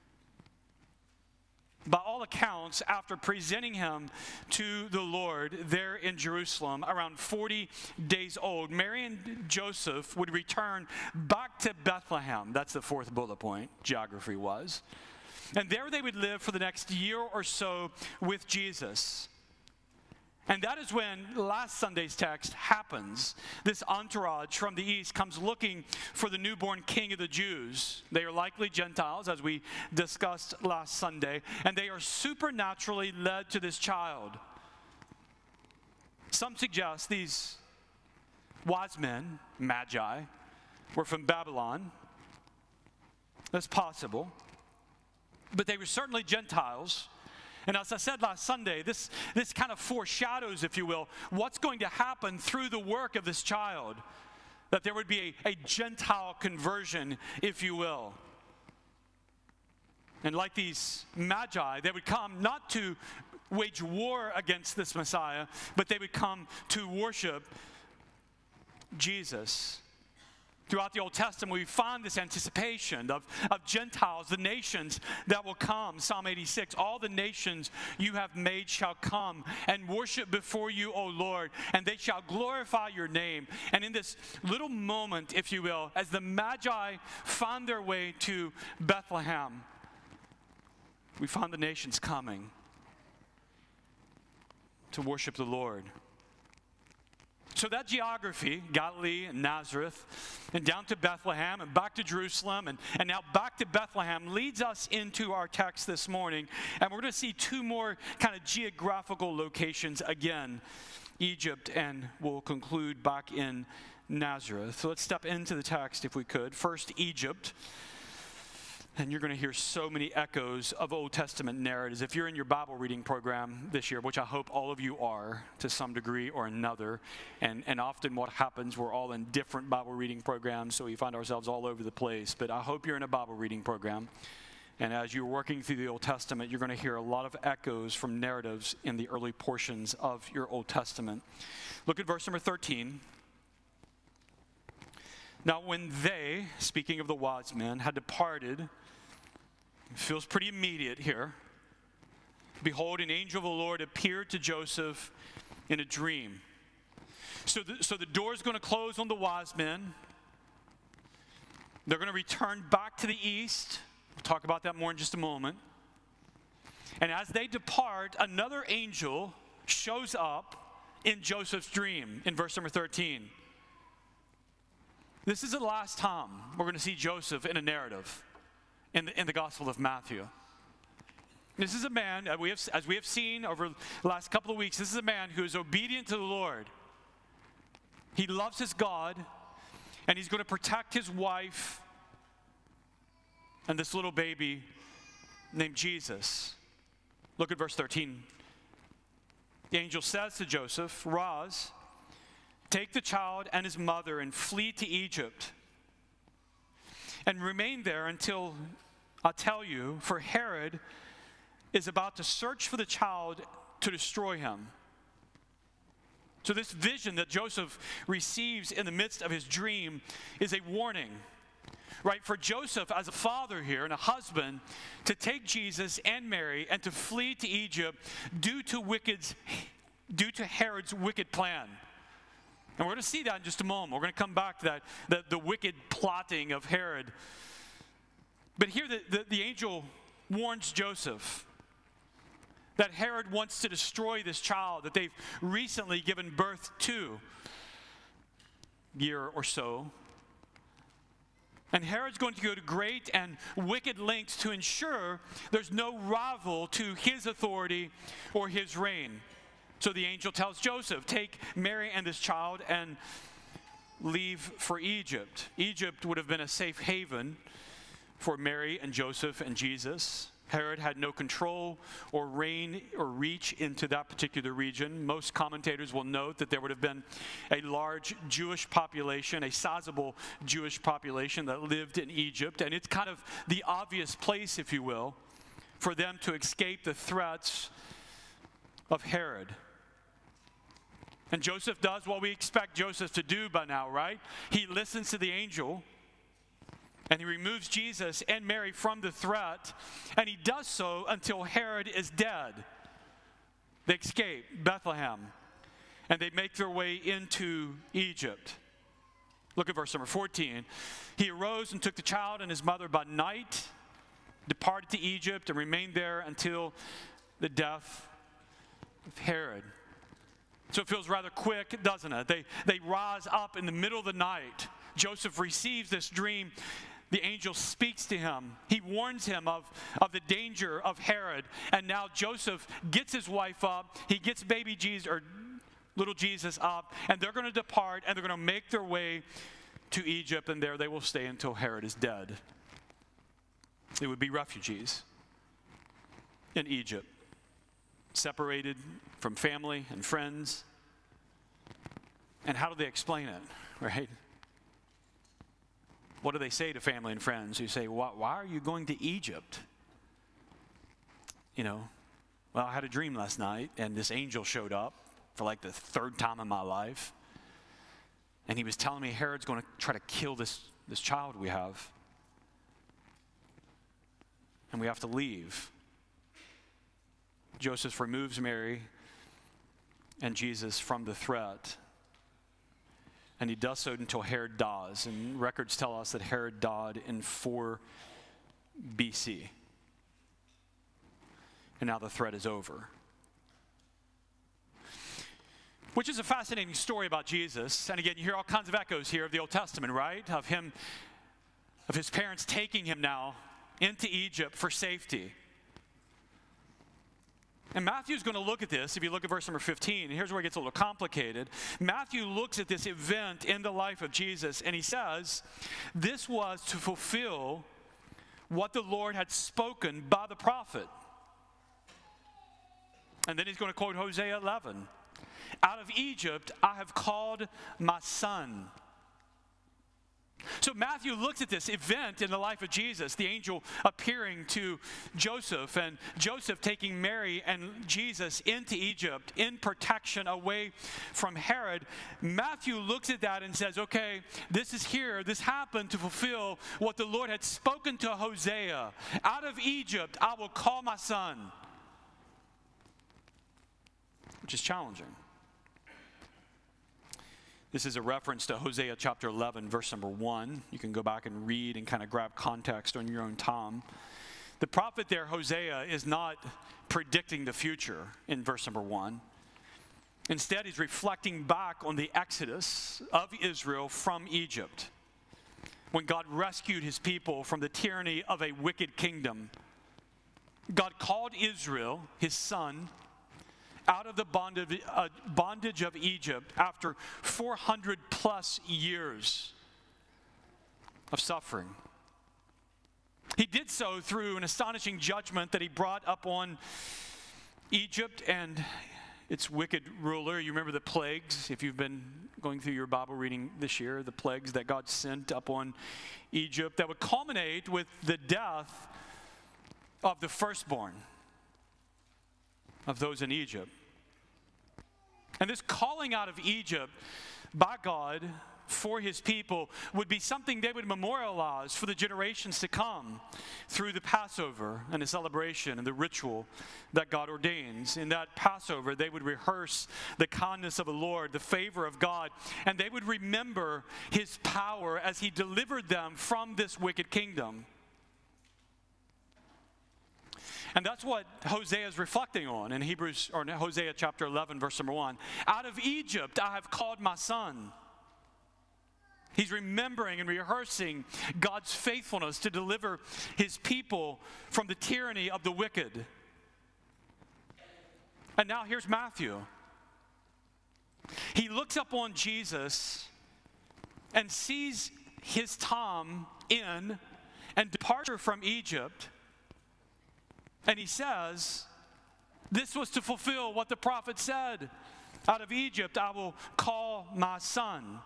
By all accounts, after presenting him to the Lord there in Jerusalem, around 40 days old, Mary and Joseph would return back to Bethlehem. That's the fourth bullet point, geography was. And there they would live for the next year or so with Jesus. And that is when last Sunday's text happens. This entourage from the east comes looking for the newborn king of the Jews. They are likely Gentiles, as we discussed last Sunday, and they are supernaturally led to this child. Some suggest these wise men, magi, were from Babylon. That's possible. But they were certainly Gentiles. And as I said last Sunday, this kind of foreshadows, if you will, what's going to happen through the work of this child. That there would be a Gentile conversion, if you will. And like these magi, they would come not to wage war against this Messiah, but they would come to worship Jesus. Throughout the Old Testament, we find this anticipation of Gentiles, the nations that will come. Psalm 86, all the nations you have made shall come and worship before you, O Lord, and they shall glorify your name. And in this little moment, if you will, as the Magi find their way to Bethlehem, we find the nations coming to worship the Lord. So that geography, Galilee and Nazareth, and down to Bethlehem, and back to Jerusalem, and now back to Bethlehem, leads us into our text this morning. And we're going to see two more kind of geographical locations again, Egypt, and we'll conclude back in Nazareth. So let's step into the text if we could. First, Egypt. And you're going to hear so many echoes of Old Testament narratives. If you're in your Bible reading program this year, which I hope all of you are to some degree or another, and often what happens, we're all in different Bible reading programs, so we find ourselves all over the place. But I hope you're in a Bible reading program. And as you're working through the Old Testament, you're going to hear a lot of echoes from narratives in the early portions of your Old Testament. Look at verse number 13. Now when they, speaking of the wise men, had departed, it feels pretty immediate here. Behold, an angel of the Lord appeared to Joseph in a dream. So the door's going to close on the wise men. They're going to return back to the east. We'll talk about that more in just a moment. And as they depart, another angel shows up in Joseph's dream in verse number 13. This is the last time we're going to see Joseph in a narrative in the Gospel of Matthew. This is a man, as we have seen over the last couple of weeks, this is a man who is obedient to the Lord. He loves his God, and he's going to protect his wife and this little baby named Jesus. Look at verse 13. The angel says to Joseph, "Rise, take the child and his mother and flee to Egypt, and remain there until I'll tell you, for Herod is about to search for the child to destroy him. So this vision that Joseph receives in the midst of his dream is a warning, right? For Joseph as a father here and a husband to take Jesus and Mary and to flee to Egypt due to Herod's wicked plan. And we're going to see that in just a moment. We're going to come back to that, the wicked plotting of Herod. But here the angel warns Joseph that Herod wants to destroy this child that they've recently given birth to, year or so. And Herod's going to go to great and wicked lengths to ensure there's no rival to his authority or his reign. So the angel tells Joseph, take Mary and this child and leave for Egypt. Egypt would have been a safe haven for Mary and Joseph and Jesus. Herod had no control or reign or reach into that particular region. Most commentators will note that there would have been a large Jewish population, a sizable Jewish population that lived in Egypt. And it's kind of the obvious place, if you will, for them to escape the threats of Herod. And Joseph does what we expect Joseph to do by now, right? He listens to the angel. And he removes Jesus and Mary from the threat, and he does so until Herod is dead. They escape Bethlehem, and they make their way into Egypt. Look at verse number 14. He arose and took the child and his mother by night, departed to Egypt, and remained there until the death of Herod. So it feels rather quick, doesn't it? They rise up in the middle of the night. Joseph receives this dream. The angel speaks to him. He warns him of the danger of Herod. And now Joseph gets his wife up. He gets baby Jesus, or little Jesus, up. And they're going to depart, and they're going to make their way to Egypt. And there they will stay until Herod is dead. They would be refugees in Egypt, separated from family and friends. And how do they explain it, right? What do they say to family and friends who say, why are you going to Egypt? You know, well, I had a dream last night, and this angel showed up for like the third time in my life. And he was telling me Herod's going to try to kill this child we have. And we have to leave. Joseph removes Mary and Jesus from the threat. And he does so until Herod dies. And records tell us that Herod died in 4 BC. And now the threat is over. Which is a fascinating story about Jesus. And again, you hear all kinds of echoes here of the Old Testament, right? Of his parents taking him now into Egypt for safety. And Matthew's going to look at this, if you look at verse number 15, and here's where it gets a little complicated. Matthew looks at this event in the life of Jesus, and he says, this was to fulfill what the Lord had spoken by the prophet. And then he's going to quote Hosea 11. Out of Egypt I have called my son. So Matthew looks at this event in the life of Jesus, the angel appearing to Joseph, and Joseph taking Mary and Jesus into Egypt in protection away from Herod. Matthew looks at that and says, okay, this is here. This happened to fulfill what the Lord had spoken to Hosea. Out of Egypt I will call my son. Which is challenging. This is a reference to Hosea chapter 11, verse number 1. You can go back and read and kind of grab context on your own time. The prophet there, Hosea, is not predicting the future in verse number 1. Instead, he's reflecting back on the exodus of Israel from Egypt, when God rescued his people from the tyranny of a wicked kingdom. God called Israel, his son, out of the bondage of Egypt after 400 plus years of suffering. He did so through an astonishing judgment that he brought upon Egypt and its wicked ruler. You remember the plagues, if you've been going through your Bible reading this year, the plagues that God sent upon Egypt that would culminate with the death of the firstborn of those in Egypt. And this calling out of Egypt by God for his people would be something they would memorialize for the generations to come through the Passover and the celebration and the ritual that God ordains. In that Passover, they would rehearse the kindness of the Lord, the favor of God, and they would remember his power as he delivered them from this wicked kingdom. And that's what Hosea is reflecting on in Hosea chapter 11, verse number 1. Out of Egypt I have called my son. He's remembering and rehearsing God's faithfulness to deliver his people from the tyranny of the wicked. And now here's Matthew. He looks up on Jesus and sees his time in and departure from Egypt. And he says, this was to fulfill what the prophet said. Out of Egypt I will call my son.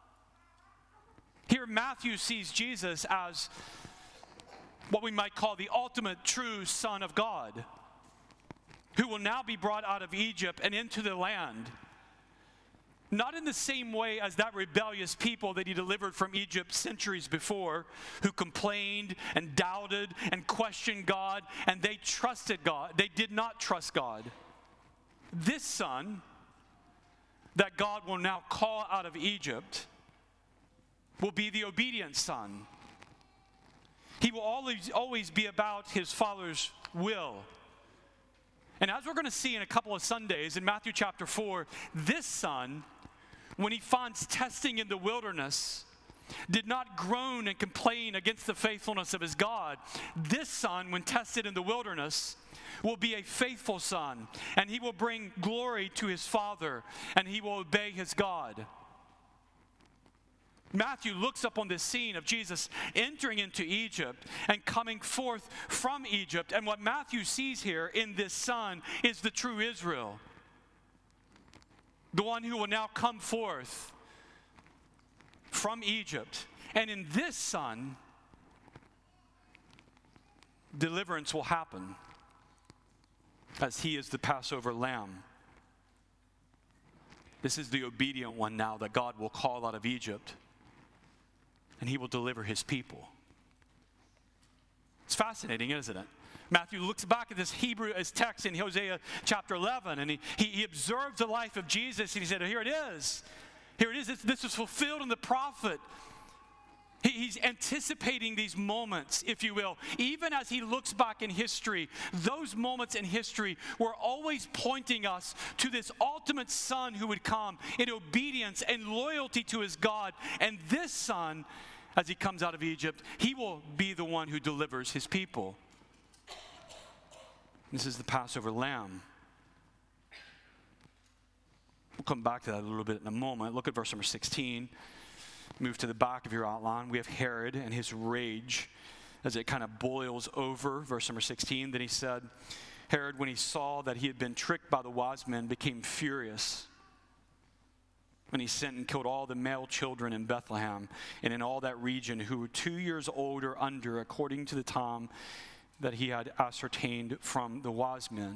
Here Matthew sees Jesus as what we might call the ultimate true Son of God, who will now be brought out of Egypt and into the land. Not in the same way as that rebellious people that he delivered from Egypt centuries before, who complained and doubted and questioned God, and they trusted God. They did not trust God. This son that God will now call out of Egypt will be the obedient son. He will always be about his Father's will. And as we're going to see in a couple of Sundays in Matthew chapter 4, this son, when he finds testing in the wilderness, did not groan and complain against the faithfulness of his God. This son, when tested in the wilderness, will be a faithful son, and he will bring glory to his Father, and he will obey his God. Matthew looks up on this scene of Jesus entering into Egypt and coming forth from Egypt. And what Matthew sees here in this son is the true Israel, the one who will now come forth from Egypt. And in this son, deliverance will happen as he is the Passover lamb. This is the obedient one now that God will call out of Egypt, and he will deliver his people. It's fascinating, isn't it? Matthew looks back at this text in Hosea chapter 11, and he observes the life of Jesus, and he said, here it is. Here it is. This is fulfilled in the prophet. He's anticipating these moments, if you will. Even as he looks back in history, those moments in history were always pointing us to this ultimate son who would come in obedience and loyalty to his God. And this son, as he comes out of Egypt, he will be the one who delivers his people. This is the Passover lamb. We'll come back to that a little bit in a moment. Look at verse number 16. Move to the back of your outline. We have Herod and his rage as it kind of boils over. Verse number 16. Then he said, Herod, when he saw that he had been tricked by the wise men, became furious. And he sent and killed all the male children in Bethlehem and in all that region who were 2 years old or under, according to the time that he had ascertained from the wise men.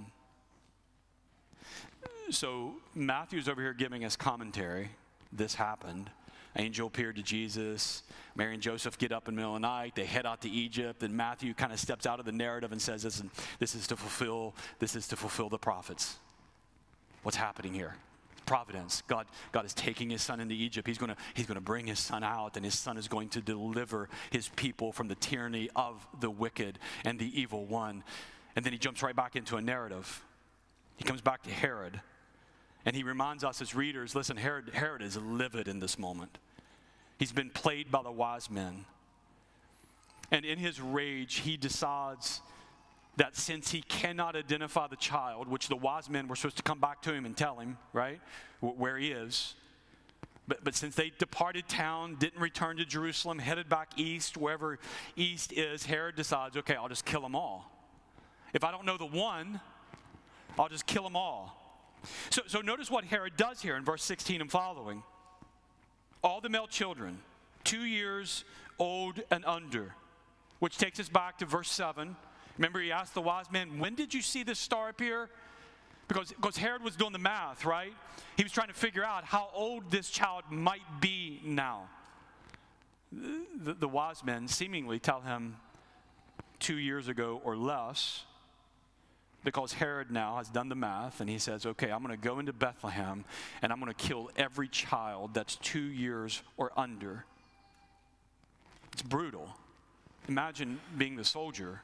So Matthew's over here giving us commentary. This happened. Angel appeared to Jesus. Mary and Joseph get up in the middle of the night. They head out to Egypt. And Matthew kind of steps out of the narrative and says, listen, this is to fulfill the prophets. What's happening here? Providence. God is taking his son into Egypt. He's going to bring his son out, and his son is going to deliver his people from the tyranny of the wicked and the evil one. And then he jumps right back into a narrative. He comes back to Herod, and he reminds us as readers, listen, Herod is livid in this moment. He's been played by the wise men. And in his rage, he decides that since he cannot identify the child, which the wise men were supposed to come back to him and tell him, right, where he is. But since they departed town, didn't return to Jerusalem, headed back east, wherever east is, Herod decides, okay, I'll just kill them all. If I don't know the one, I'll just kill them all. So notice what Herod does here in verse 16 and following. All the male children, 2 years old and under, which takes us back to verse 7, Remember, he asked the wise men, when did you see this star appear? Because Herod was doing the math, right? He was trying to figure out how old this child might be now. The wise men seemingly tell him 2 years ago or less, because Herod now has done the math, and he says, okay, I'm going to go into Bethlehem, and I'm going to kill every child that's 2 years or under. It's brutal. Imagine being the soldiers,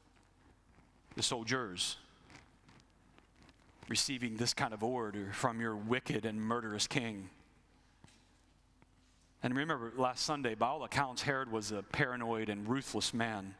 receiving this kind of order from your wicked and murderous king. And remember, last Sunday, by all accounts, Herod was a paranoid and ruthless man.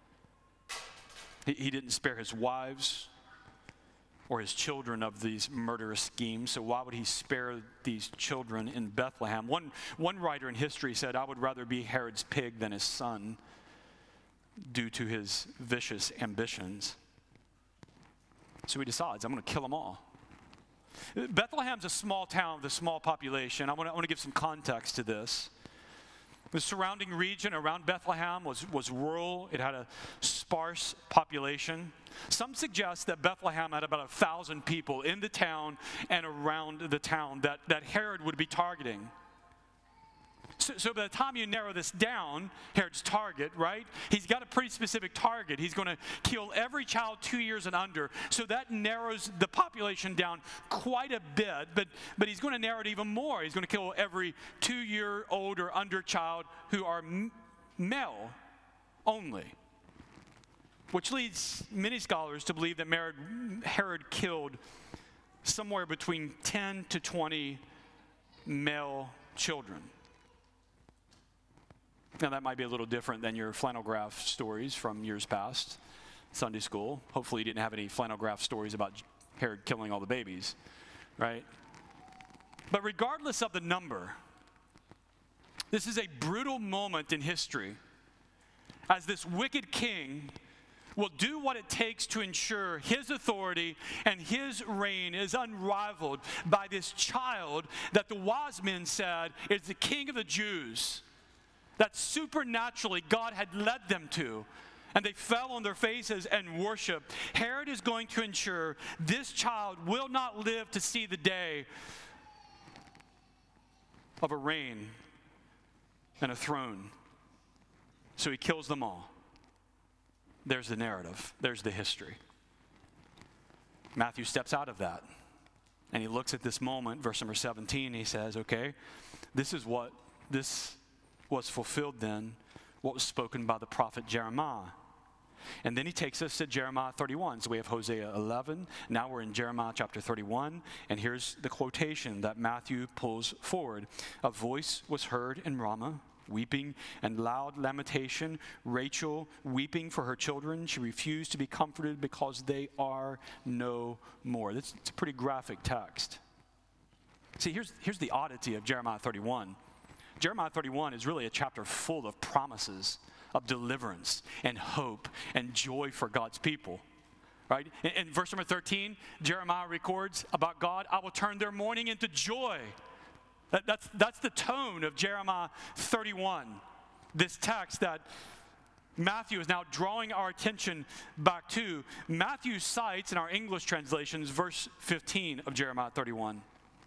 He didn't spare his wives or his children of these murderous schemes, so why would he spare these children in Bethlehem? One writer in history said, I would rather be Herod's pig than his son, due to his vicious ambitions. So he decides, I'm going to kill them all. Bethlehem's a small town with a small population. I want to give some context to this. The surrounding region around Bethlehem was rural. It had a sparse population. Some suggest that Bethlehem had about 1,000 people in the town and around the town that Herod would be targeting. So by the time you narrow this down, Herod's target, right? He's got a pretty specific target. He's going to kill every child 2 years and under. So that narrows the population down quite a bit, but he's going to narrow it even more. He's going to kill every 2-year-old or under child who are male only. Which leads many scholars to believe that Herod killed somewhere between 10 to 20 male children. Now, that might be a little different than your flannel graph stories from years past, Sunday school. Hopefully you didn't have any flannel graph stories about Herod killing all the babies, right? But regardless of the number, this is a brutal moment in history as this wicked king will do what it takes to ensure his authority and his reign is unrivaled by this child that the wise men said is the king of the Jews. That supernaturally God had led them to, and they fell on their faces and worshiped. Herod is going to ensure this child will not live to see the day of a reign and a throne. So he kills them all. There's the narrative. There's the history. Matthew steps out of that, and he looks at this moment, verse number 17. He says, okay, this was fulfilled then, what was spoken by the prophet Jeremiah. And then he takes us to Jeremiah 31. So we have Hosea 11. Now we're in Jeremiah chapter 31. And here's the quotation that Matthew pulls forward. A voice was heard in Ramah, weeping and loud lamentation. Rachel weeping for her children. She refused to be comforted because they are no more. It's a pretty graphic text. See, here's the oddity of Jeremiah 31. Jeremiah 31 is really a chapter full of promises of deliverance and hope and joy for God's people, right? In verse number 13, Jeremiah records about God, I will turn their mourning into joy. That's the tone of Jeremiah 31, this text that Matthew is now drawing our attention back to. Matthew cites in our English translations verse 15 of Jeremiah 31.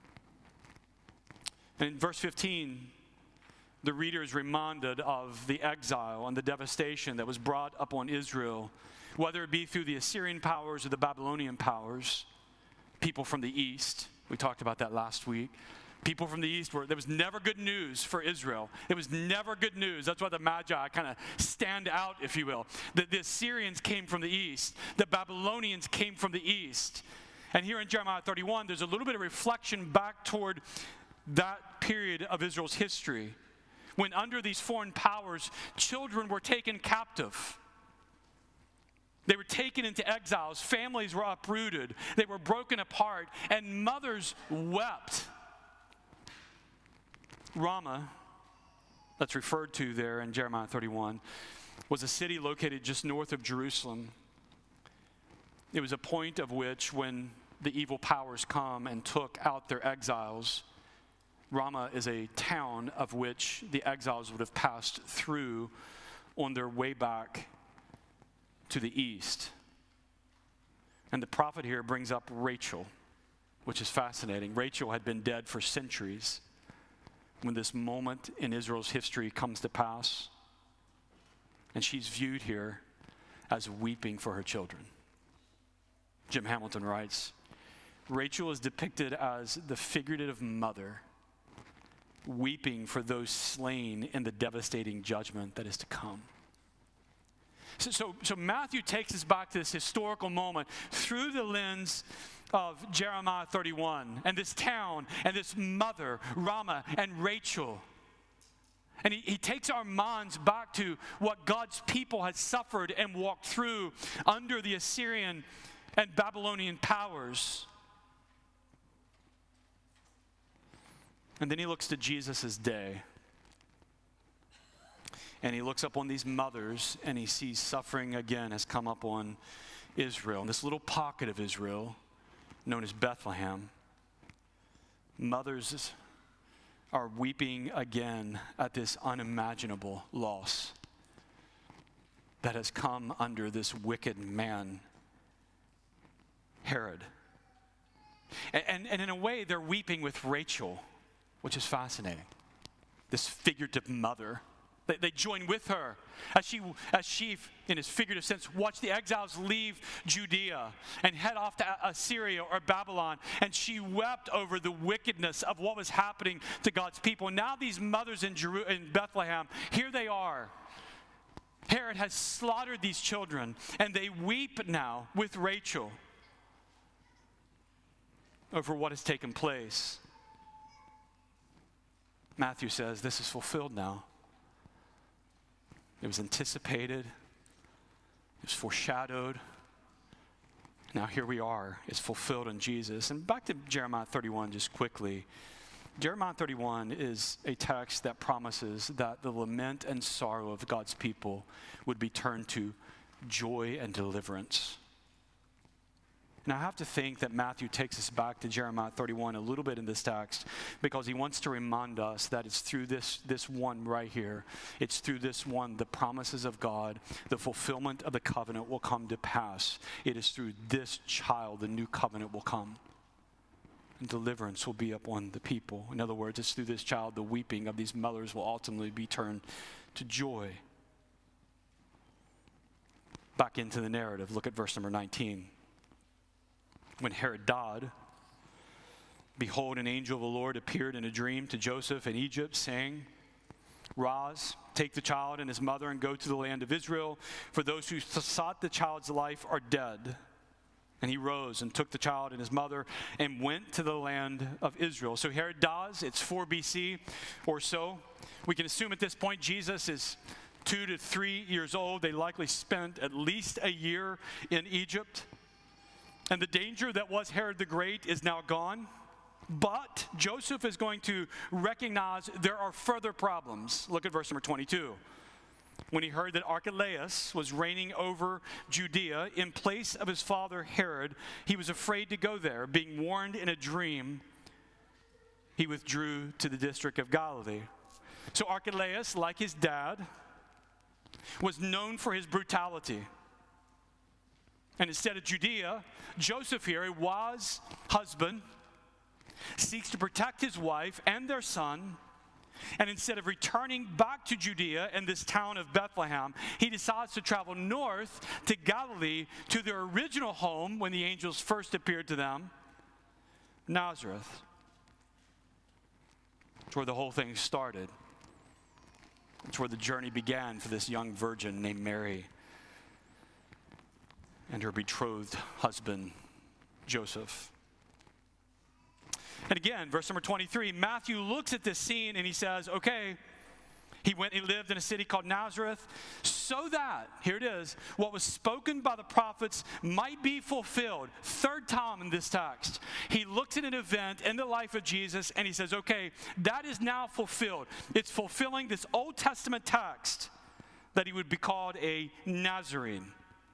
In verse 15, the reader is reminded of the exile and the devastation that was brought upon Israel, whether it be through the Assyrian powers or the Babylonian powers, people from the east. We talked about that last week. People from the east, there was never good news for Israel. It was never good news. That's why the Magi kind of stand out, if you will. The Assyrians came from the east. The Babylonians came from the east. And here in Jeremiah 31, there's a little bit of reflection back toward that period of Israel's history, when under these foreign powers, children were taken captive. They were taken into exiles. Families were uprooted. They were broken apart, and mothers wept. Ramah, that's referred to there in Jeremiah 31, was a city located just north of Jerusalem. It was a point of which, when the evil powers come and took out their exiles, Ramah is a town of which the exiles would have passed through on their way back to the east. And the prophet here brings up Rachel, which is fascinating. Rachel had been dead for centuries when this moment in Israel's history comes to pass. And she's viewed here as weeping for her children. Jim Hamilton writes, Rachel is depicted as the figurative mother, weeping for those slain in the devastating judgment that is to come. So Matthew takes us back to this historical moment through the lens of Jeremiah 31 and this town and this mother, Ramah and Rachel. And he takes our minds back to what God's people had suffered and walked through under the Assyrian and Babylonian powers. And then he looks to Jesus' day. And he looks up on these mothers and he sees suffering again has come up on Israel. In this little pocket of Israel known as Bethlehem, mothers are weeping again at this unimaginable loss that has come under this wicked man, Herod. And in a way, they're weeping with Rachel, which is fascinating. This figurative mother. They join with her as she, in his figurative sense, watched the exiles leave Judea and head off to Assyria or Babylon. And she wept over the wickedness of what was happening to God's people. Now these mothers in Bethlehem, here they are. Herod has slaughtered these children, and they weep now with Rachel over what has taken place. Matthew says this is fulfilled now. It was anticipated. It was foreshadowed. Now here we are. It's fulfilled in Jesus. And back to Jeremiah 31 just quickly. Jeremiah 31 is a text that promises that the lament and sorrow of God's people would be turned to joy and deliverance. And I have to think that Matthew takes us back to Jeremiah 31 a little bit in this text because he wants to remind us that it's through this one right here. It's through this one, the promises of God, the fulfillment of the covenant will come to pass. It is through this child the new covenant will come. And deliverance will be upon the people. In other words, it's through this child the weeping of these mothers will ultimately be turned to joy. Back into the narrative, look at verse number 19. When Herod died, behold, an angel of the Lord appeared in a dream to Joseph in Egypt, saying, Rise, take the child and his mother and go to the land of Israel, for those who sought the child's life are dead. And he rose and took the child and his mother and went to the land of Israel. So Herod dies. It's 4 BC or so. We can assume at this point Jesus is 2 to 3 years old. They likely spent at least a year in Egypt. And the danger that was Herod the Great is now gone. But Joseph is going to recognize there are further problems. Look at verse number 22. When he heard that Archelaus was reigning over Judea in place of his father Herod, he was afraid to go there. Being warned in a dream, he withdrew to the district of Galilee. So Archelaus, like his dad, was known for his brutality. And instead of Judea, Joseph here, a wise husband, seeks to protect his wife and their son. And instead of returning back to Judea and this town of Bethlehem, he decides to travel north to Galilee to their original home when the angels first appeared to them, Nazareth. It's where the whole thing started. It's where the journey began for this young virgin named Mary and her betrothed husband, Joseph. And again, verse number 23, Matthew looks at this scene and he says, okay, he lived in a city called Nazareth, so that, here it is, what was spoken by the prophets might be fulfilled. Third time in this text, he looks at an event in the life of Jesus and he says, okay, that is now fulfilled. It's fulfilling this Old Testament text that he would be called a Nazarene.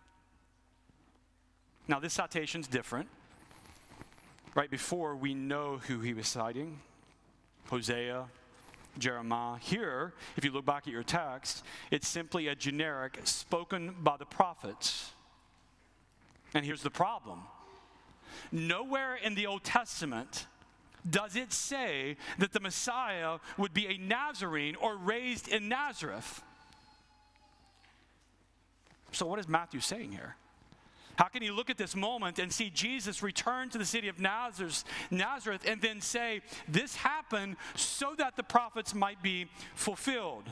Now, this citation is different. Right before, we know who he was citing. Hosea, Jeremiah. Here, if you look back at your text, it's simply a generic spoken by the prophets. And here's the problem. Nowhere in the Old Testament does it say that the Messiah would be a Nazarene or raised in Nazareth. So what is Matthew saying here? How can you look at this moment and see Jesus return to the city of Nazareth and then say, this happened so that the prophets might be fulfilled?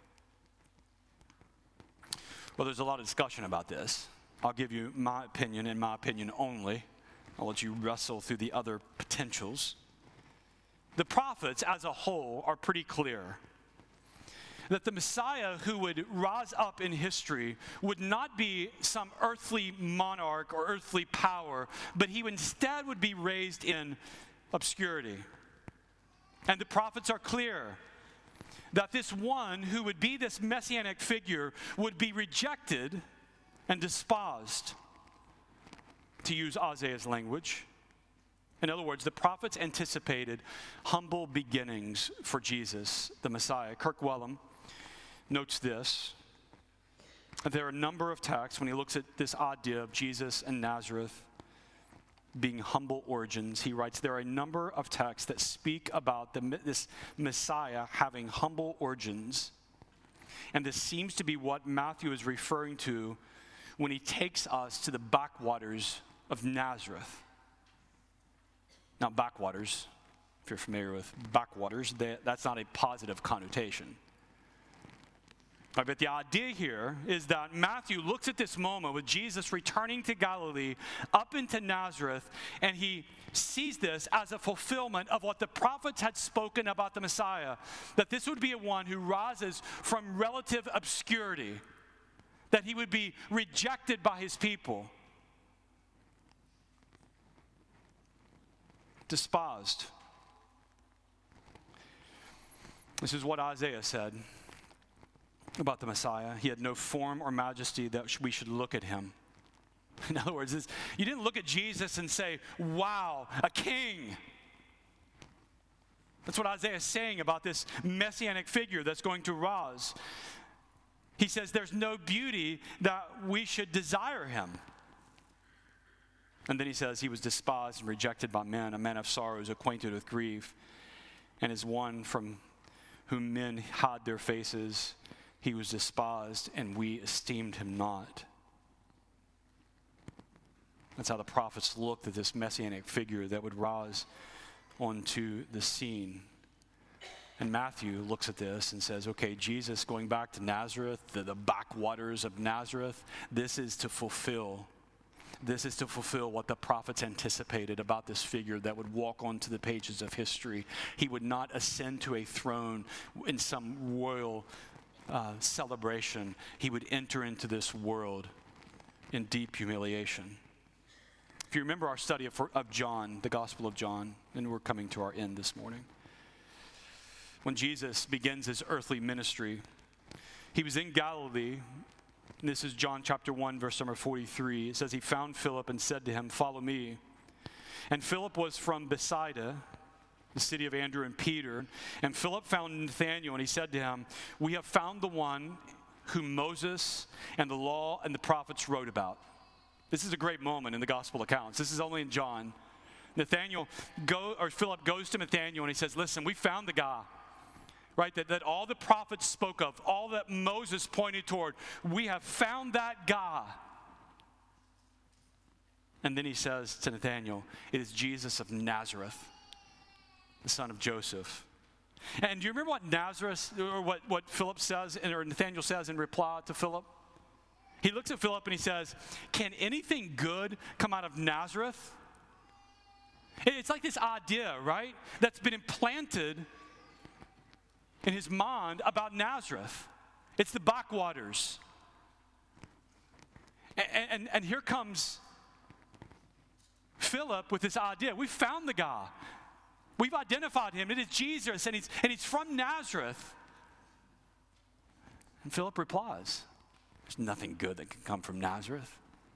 Well, there's a lot of discussion about this. I'll give you my opinion and my opinion only. I'll let you wrestle through the other potentials. The prophets as a whole are pretty clear that the Messiah who would rise up in history would not be some earthly monarch or earthly power, but he instead would be raised in obscurity. And the prophets are clear that this one who would be this messianic figure would be rejected and despised, to use Isaiah's language. In other words, the prophets anticipated humble beginnings for Jesus, the Messiah. Kirk Wellum notes this. There are a number of texts when he looks at this idea of Jesus and Nazareth being humble origins. He writes, there are a number of texts that speak about this Messiah having humble origins. And this seems to be what Matthew is referring to when he takes us to the backwaters of Nazareth. Now, backwaters, if you're familiar with backwaters, that's not a positive connotation. But the idea here is that Matthew looks at this moment with Jesus returning to Galilee up into Nazareth, and he sees this as a fulfillment of what the prophets had spoken about the Messiah, that this would be a one who rises from relative obscurity, that he would be rejected by his people, despised. This is what Isaiah said about the Messiah. He had no form or majesty that we should look at him. In other words, you didn't look at Jesus and say, wow, a king. That's what Isaiah is saying about this messianic figure that's going to rise. He says there's no beauty that we should desire him. And then he says he was despised and rejected by men, a man of sorrows, acquainted with grief, and is one from whom men hide their faces. He was despised, and we esteemed him not. That's how the prophets looked at this messianic figure that would rise onto the scene. And Matthew looks at this and says, okay, Jesus going back to Nazareth, the backwaters of Nazareth, this is to fulfill what the prophets anticipated about this figure that would walk onto the pages of history. He would not ascend to a throne in some royal celebration. He would enter into this world in deep humiliation. If you remember our study of John, the Gospel of John, and we're coming to our end this morning. When Jesus begins his earthly ministry, he was in Galilee. And this is John chapter 1, verse number 43. It says, he found Philip and said to him, follow me. And Philip was from Bethsaida, the city of Andrew and Peter. And Philip found Nathanael, and he said to him, we have found the one whom Moses and the law and the prophets wrote about. This is a great moment in the gospel accounts. This is only in John. Philip goes to Nathanael and he says, listen, we found the guy, right? That all the prophets spoke of, all that Moses pointed toward. We have found that guy. And then he says to Nathanael, it is Jesus of Nazareth, the son of Joseph. And do you remember what Nazareth, or what Philip says, or Nathanael says in reply to Philip? He looks at Philip and he says, can anything good come out of Nazareth? It's like this idea, right, that's been implanted in his mind about Nazareth. It's the backwaters. And here comes Philip with this idea. We found the guy. We've identified him. It is Jesus, and he's from Nazareth. And Philip replies, there's nothing good that can come from Nazareth.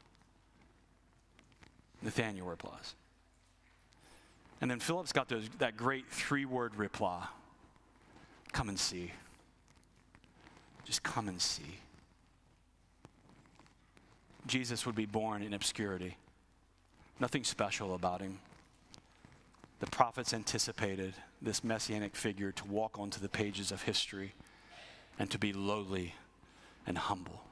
Nathanael replies. And then Philip's got that great three-word reply. Come and see. Just come and see. Jesus would be born in obscurity. Nothing special about him. The prophets anticipated this messianic figure to walk onto the pages of history and to be lowly and humble.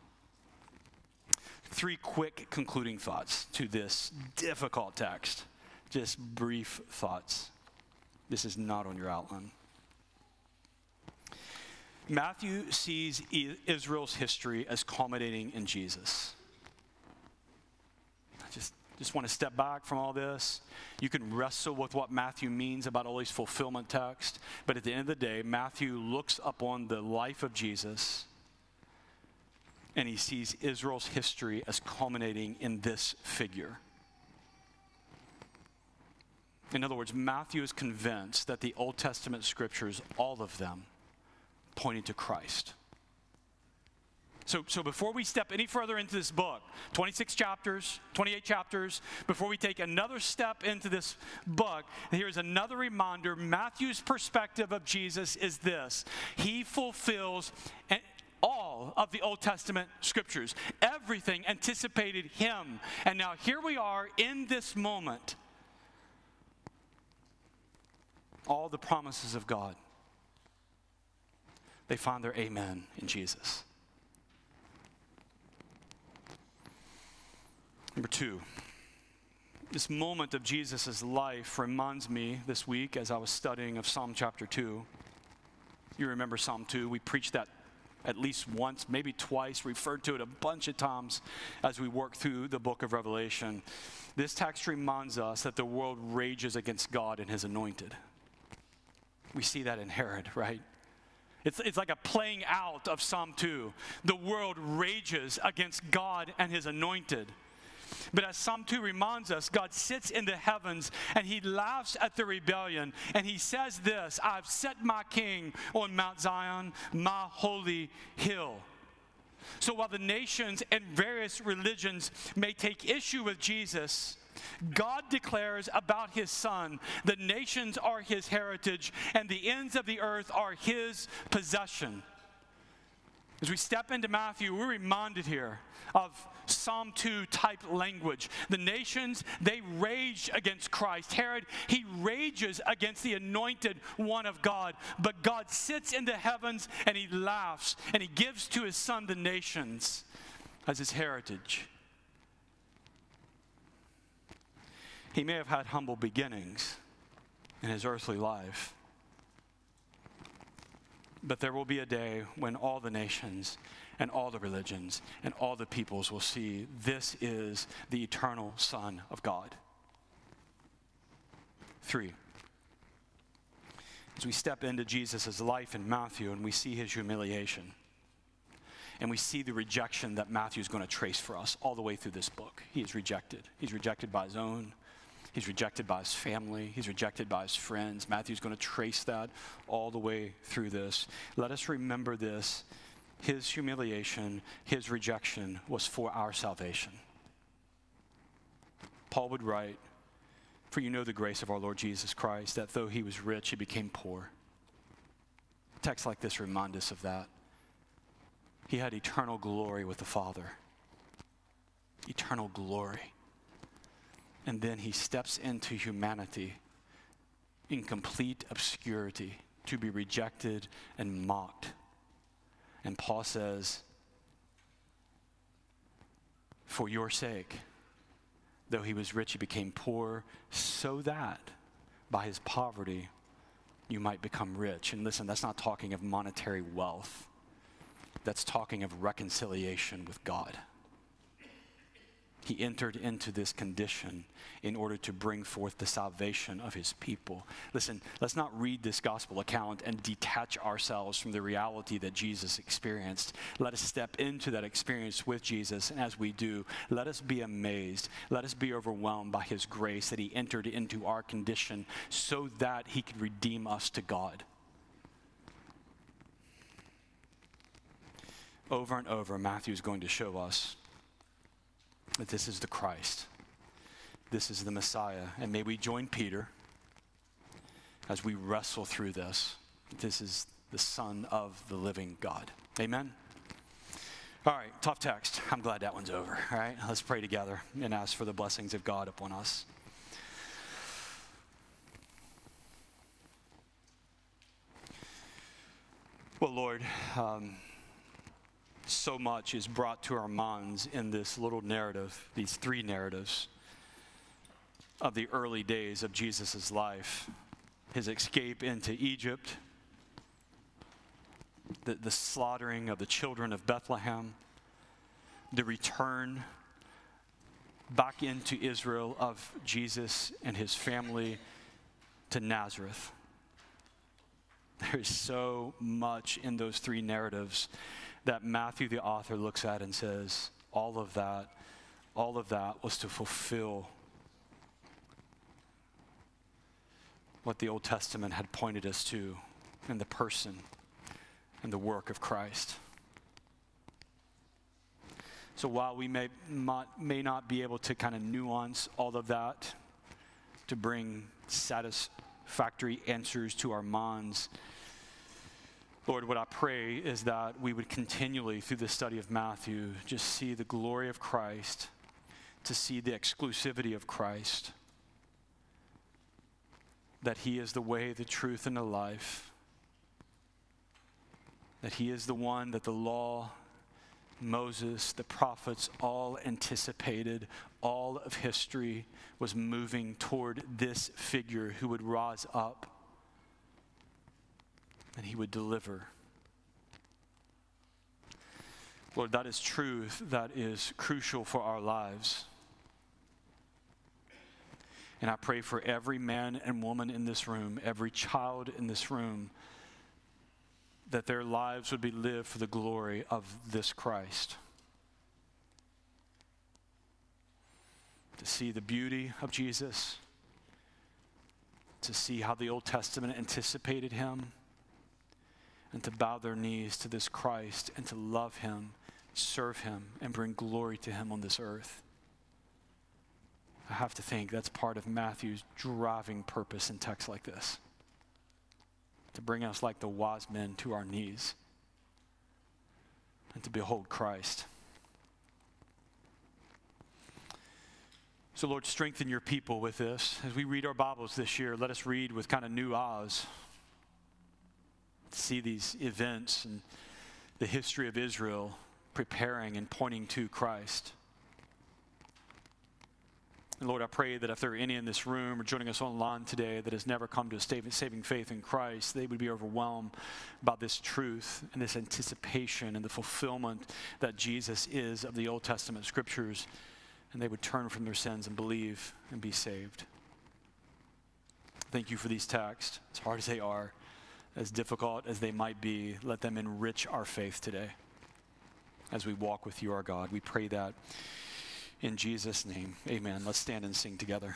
3 quick concluding thoughts to this difficult text. Just brief thoughts. This is not on your outline. Matthew sees Israel's history as culminating in Jesus. I just want to step back from all this. You can wrestle with what Matthew means about all these fulfillment texts, but at the end of the day, Matthew looks upon the life of Jesus and he sees Israel's history as culminating in this figure. In other words, Matthew is convinced that the Old Testament scriptures, all of them, pointing to Christ. So before we step any further into this book, 26 chapters, 28 chapters, before we take another step into this book, here's another reminder. Matthew's perspective of Jesus is this: he fulfills all of the Old Testament scriptures. Everything anticipated him. And now here we are in this moment. All the promises of God, they find their amen in Jesus. Number 2, this moment of Jesus' life reminds me this week as I was studying of Psalm chapter 2. You remember Psalm 2. We preached that at least once, maybe twice, referred to it a bunch of times as we work through the book of Revelation. This text reminds us that the world rages against God and his anointed. We see that in Herod, right? It's like a playing out of Psalm 2. The world rages against God and his anointed. But as Psalm 2 reminds us, God sits in the heavens and he laughs at the rebellion. And he says this: I've set my king on Mount Zion, my holy hill. So while the nations and various religions may take issue with Jesus, God declares about his son, the nations are his heritage and the ends of the earth are his possession. As we step into Matthew, we're reminded here of Psalm 2 type language. The nations, they rage against Christ. Herod, he rages against the anointed one of God. But God sits in the heavens and he laughs and he gives to his son the nations as his heritage. He may have had humble beginnings in his earthly life, but there will be a day when all the nations and all the religions and all the peoples will see this is the eternal Son of God. 3, as we step into Jesus' life in Matthew and we see his humiliation, and we see the rejection that Matthew is going to trace for us all the way through this book. He is rejected. He's rejected by his own. He's rejected by his family. He's rejected by his friends. Matthew's going to trace that all the way through this. Let us remember this. His humiliation, his rejection was for our salvation. Paul would write, "For you know the grace of our Lord Jesus Christ, that though he was rich, he became poor." Texts like this remind us of that. He had eternal glory with the Father. Eternal glory. And then he steps into humanity in complete obscurity to be rejected and mocked. And Paul says, for your sake, though he was rich, he became poor, so that by his poverty you might become rich. And listen, that's not talking of monetary wealth. That's talking of reconciliation with God. He entered into this condition in order to bring forth the salvation of his people. Listen, let's not read this gospel account and detach ourselves from the reality that Jesus experienced. Let us step into that experience with Jesus, and as we do, let us be amazed. Let us be overwhelmed by his grace that he entered into our condition so that he could redeem us to God. Over and over, Matthew is going to show us that this is the Christ. This is the Messiah. And may we join Peter as we wrestle through this. This is the Son of the living God. Amen? All right, tough text. I'm glad that one's over. All right, let's pray together and ask for the blessings of God upon us. Well, Lord, so much is brought to our minds in this little narrative, these three narratives of the early days of Jesus' life. His escape into Egypt, the slaughtering of the children of Bethlehem, the return back into Israel of Jesus and his family to Nazareth. There's so much in those three narratives that Matthew, the author, looks at and says, all of that was to fulfill what the Old Testament had pointed us to in the person and the work of Christ. So while we may not be able to kind of nuance all of that to bring satisfactory answers to our minds, Lord, what I pray is that we would continually, through the study of Matthew, just see the glory of Christ, to see the exclusivity of Christ, that he is the way, the truth, and the life, that he is the one that the law, Moses, the prophets all anticipated. All of history was moving toward this figure who would rise up and he would deliver. Lord, that is truth that is crucial for our lives. And I pray for every man and woman in this room, every child in this room, that their lives would be lived for the glory of this Christ. To see the beauty of Jesus, to see how the Old Testament anticipated him, and to bow their knees to this Christ and to love him, serve him, and bring glory to him on this earth. I have to think that's part of Matthew's driving purpose in texts like this. To bring us like the wise men to our knees and to behold Christ. So Lord, strengthen your people with this. As we read our Bibles this year, let us read with kind of new eyes. See these events and the history of Israel preparing and pointing to Christ. And Lord, I pray that if there are any in this room or joining us online today that has never come to a saving faith in Christ, they would be overwhelmed by this truth and this anticipation and the fulfillment that Jesus is of the Old Testament scriptures, and they would turn from their sins and believe and be saved. Thank you for these texts, as hard as they are, as difficult as they might be. Let them enrich our faith today as we walk with you, our God. We pray that in Jesus' name, amen. Let's stand and sing together.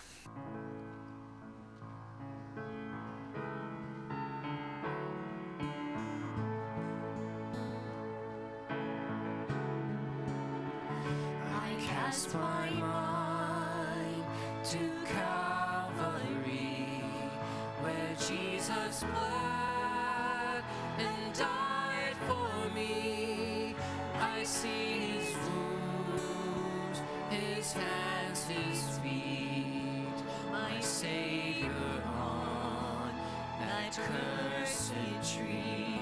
I cast my mind to Calvary, where Jesus bled and died for me. I see his wounds, his hands, his feet, my Savior on that cursed tree.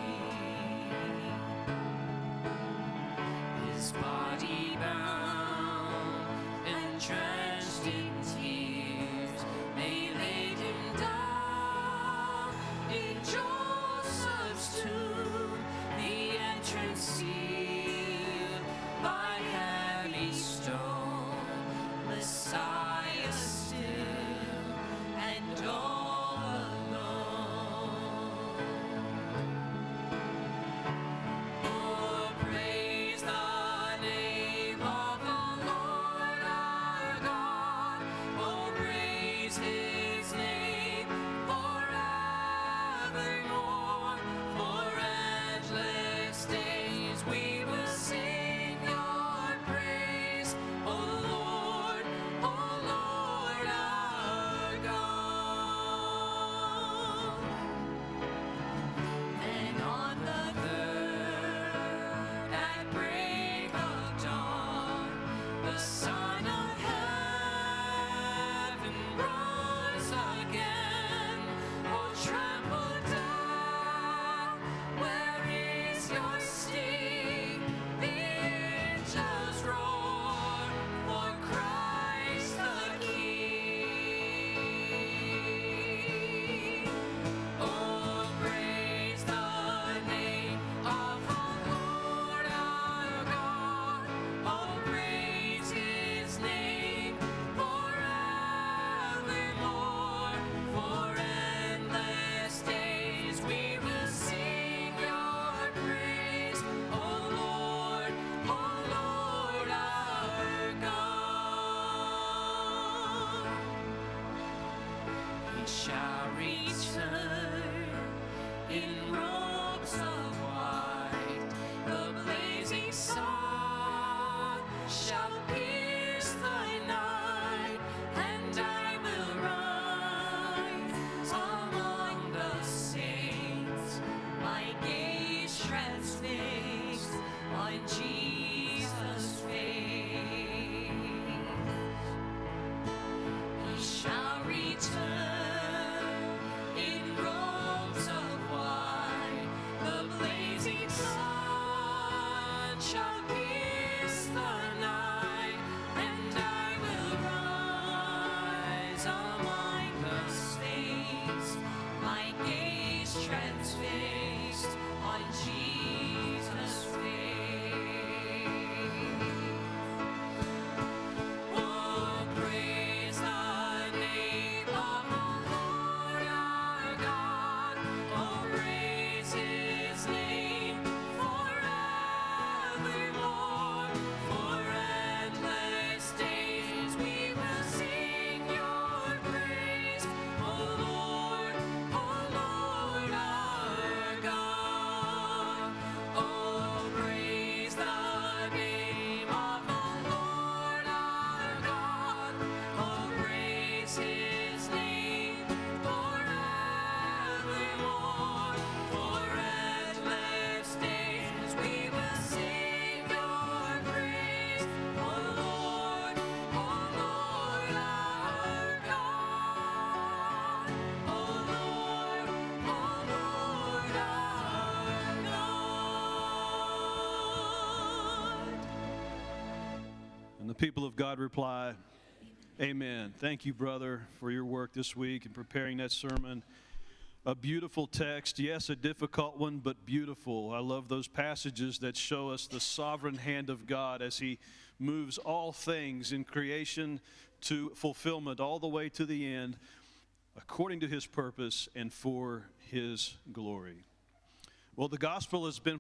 His body bound and drenched in tears, they laid him down in joy. on Jesus' face. He shall return in robes of white, the blazing sun shall pierce the night, and I will rise among the saints, my gaze transfixed on Jesus' face. Oh, praise the name of the Lord our God. Oh, praise His name forevermore. For endless days we will sing Your praise, O Lord our God. Oh, praise the name of the Lord our God. Oh, praise His name forevermore. For endless days we will sing Your praise, O Lord our God. O Lord our God. And the people of God reply, Amen. Thank you, brother, for your work this week in preparing that sermon. A beautiful text, yes, a difficult one, but beautiful. I love those passages that show us the sovereign hand of God as He moves all things in creation to fulfillment all the way to the end, according to His purpose and for His glory. Well, the gospel has been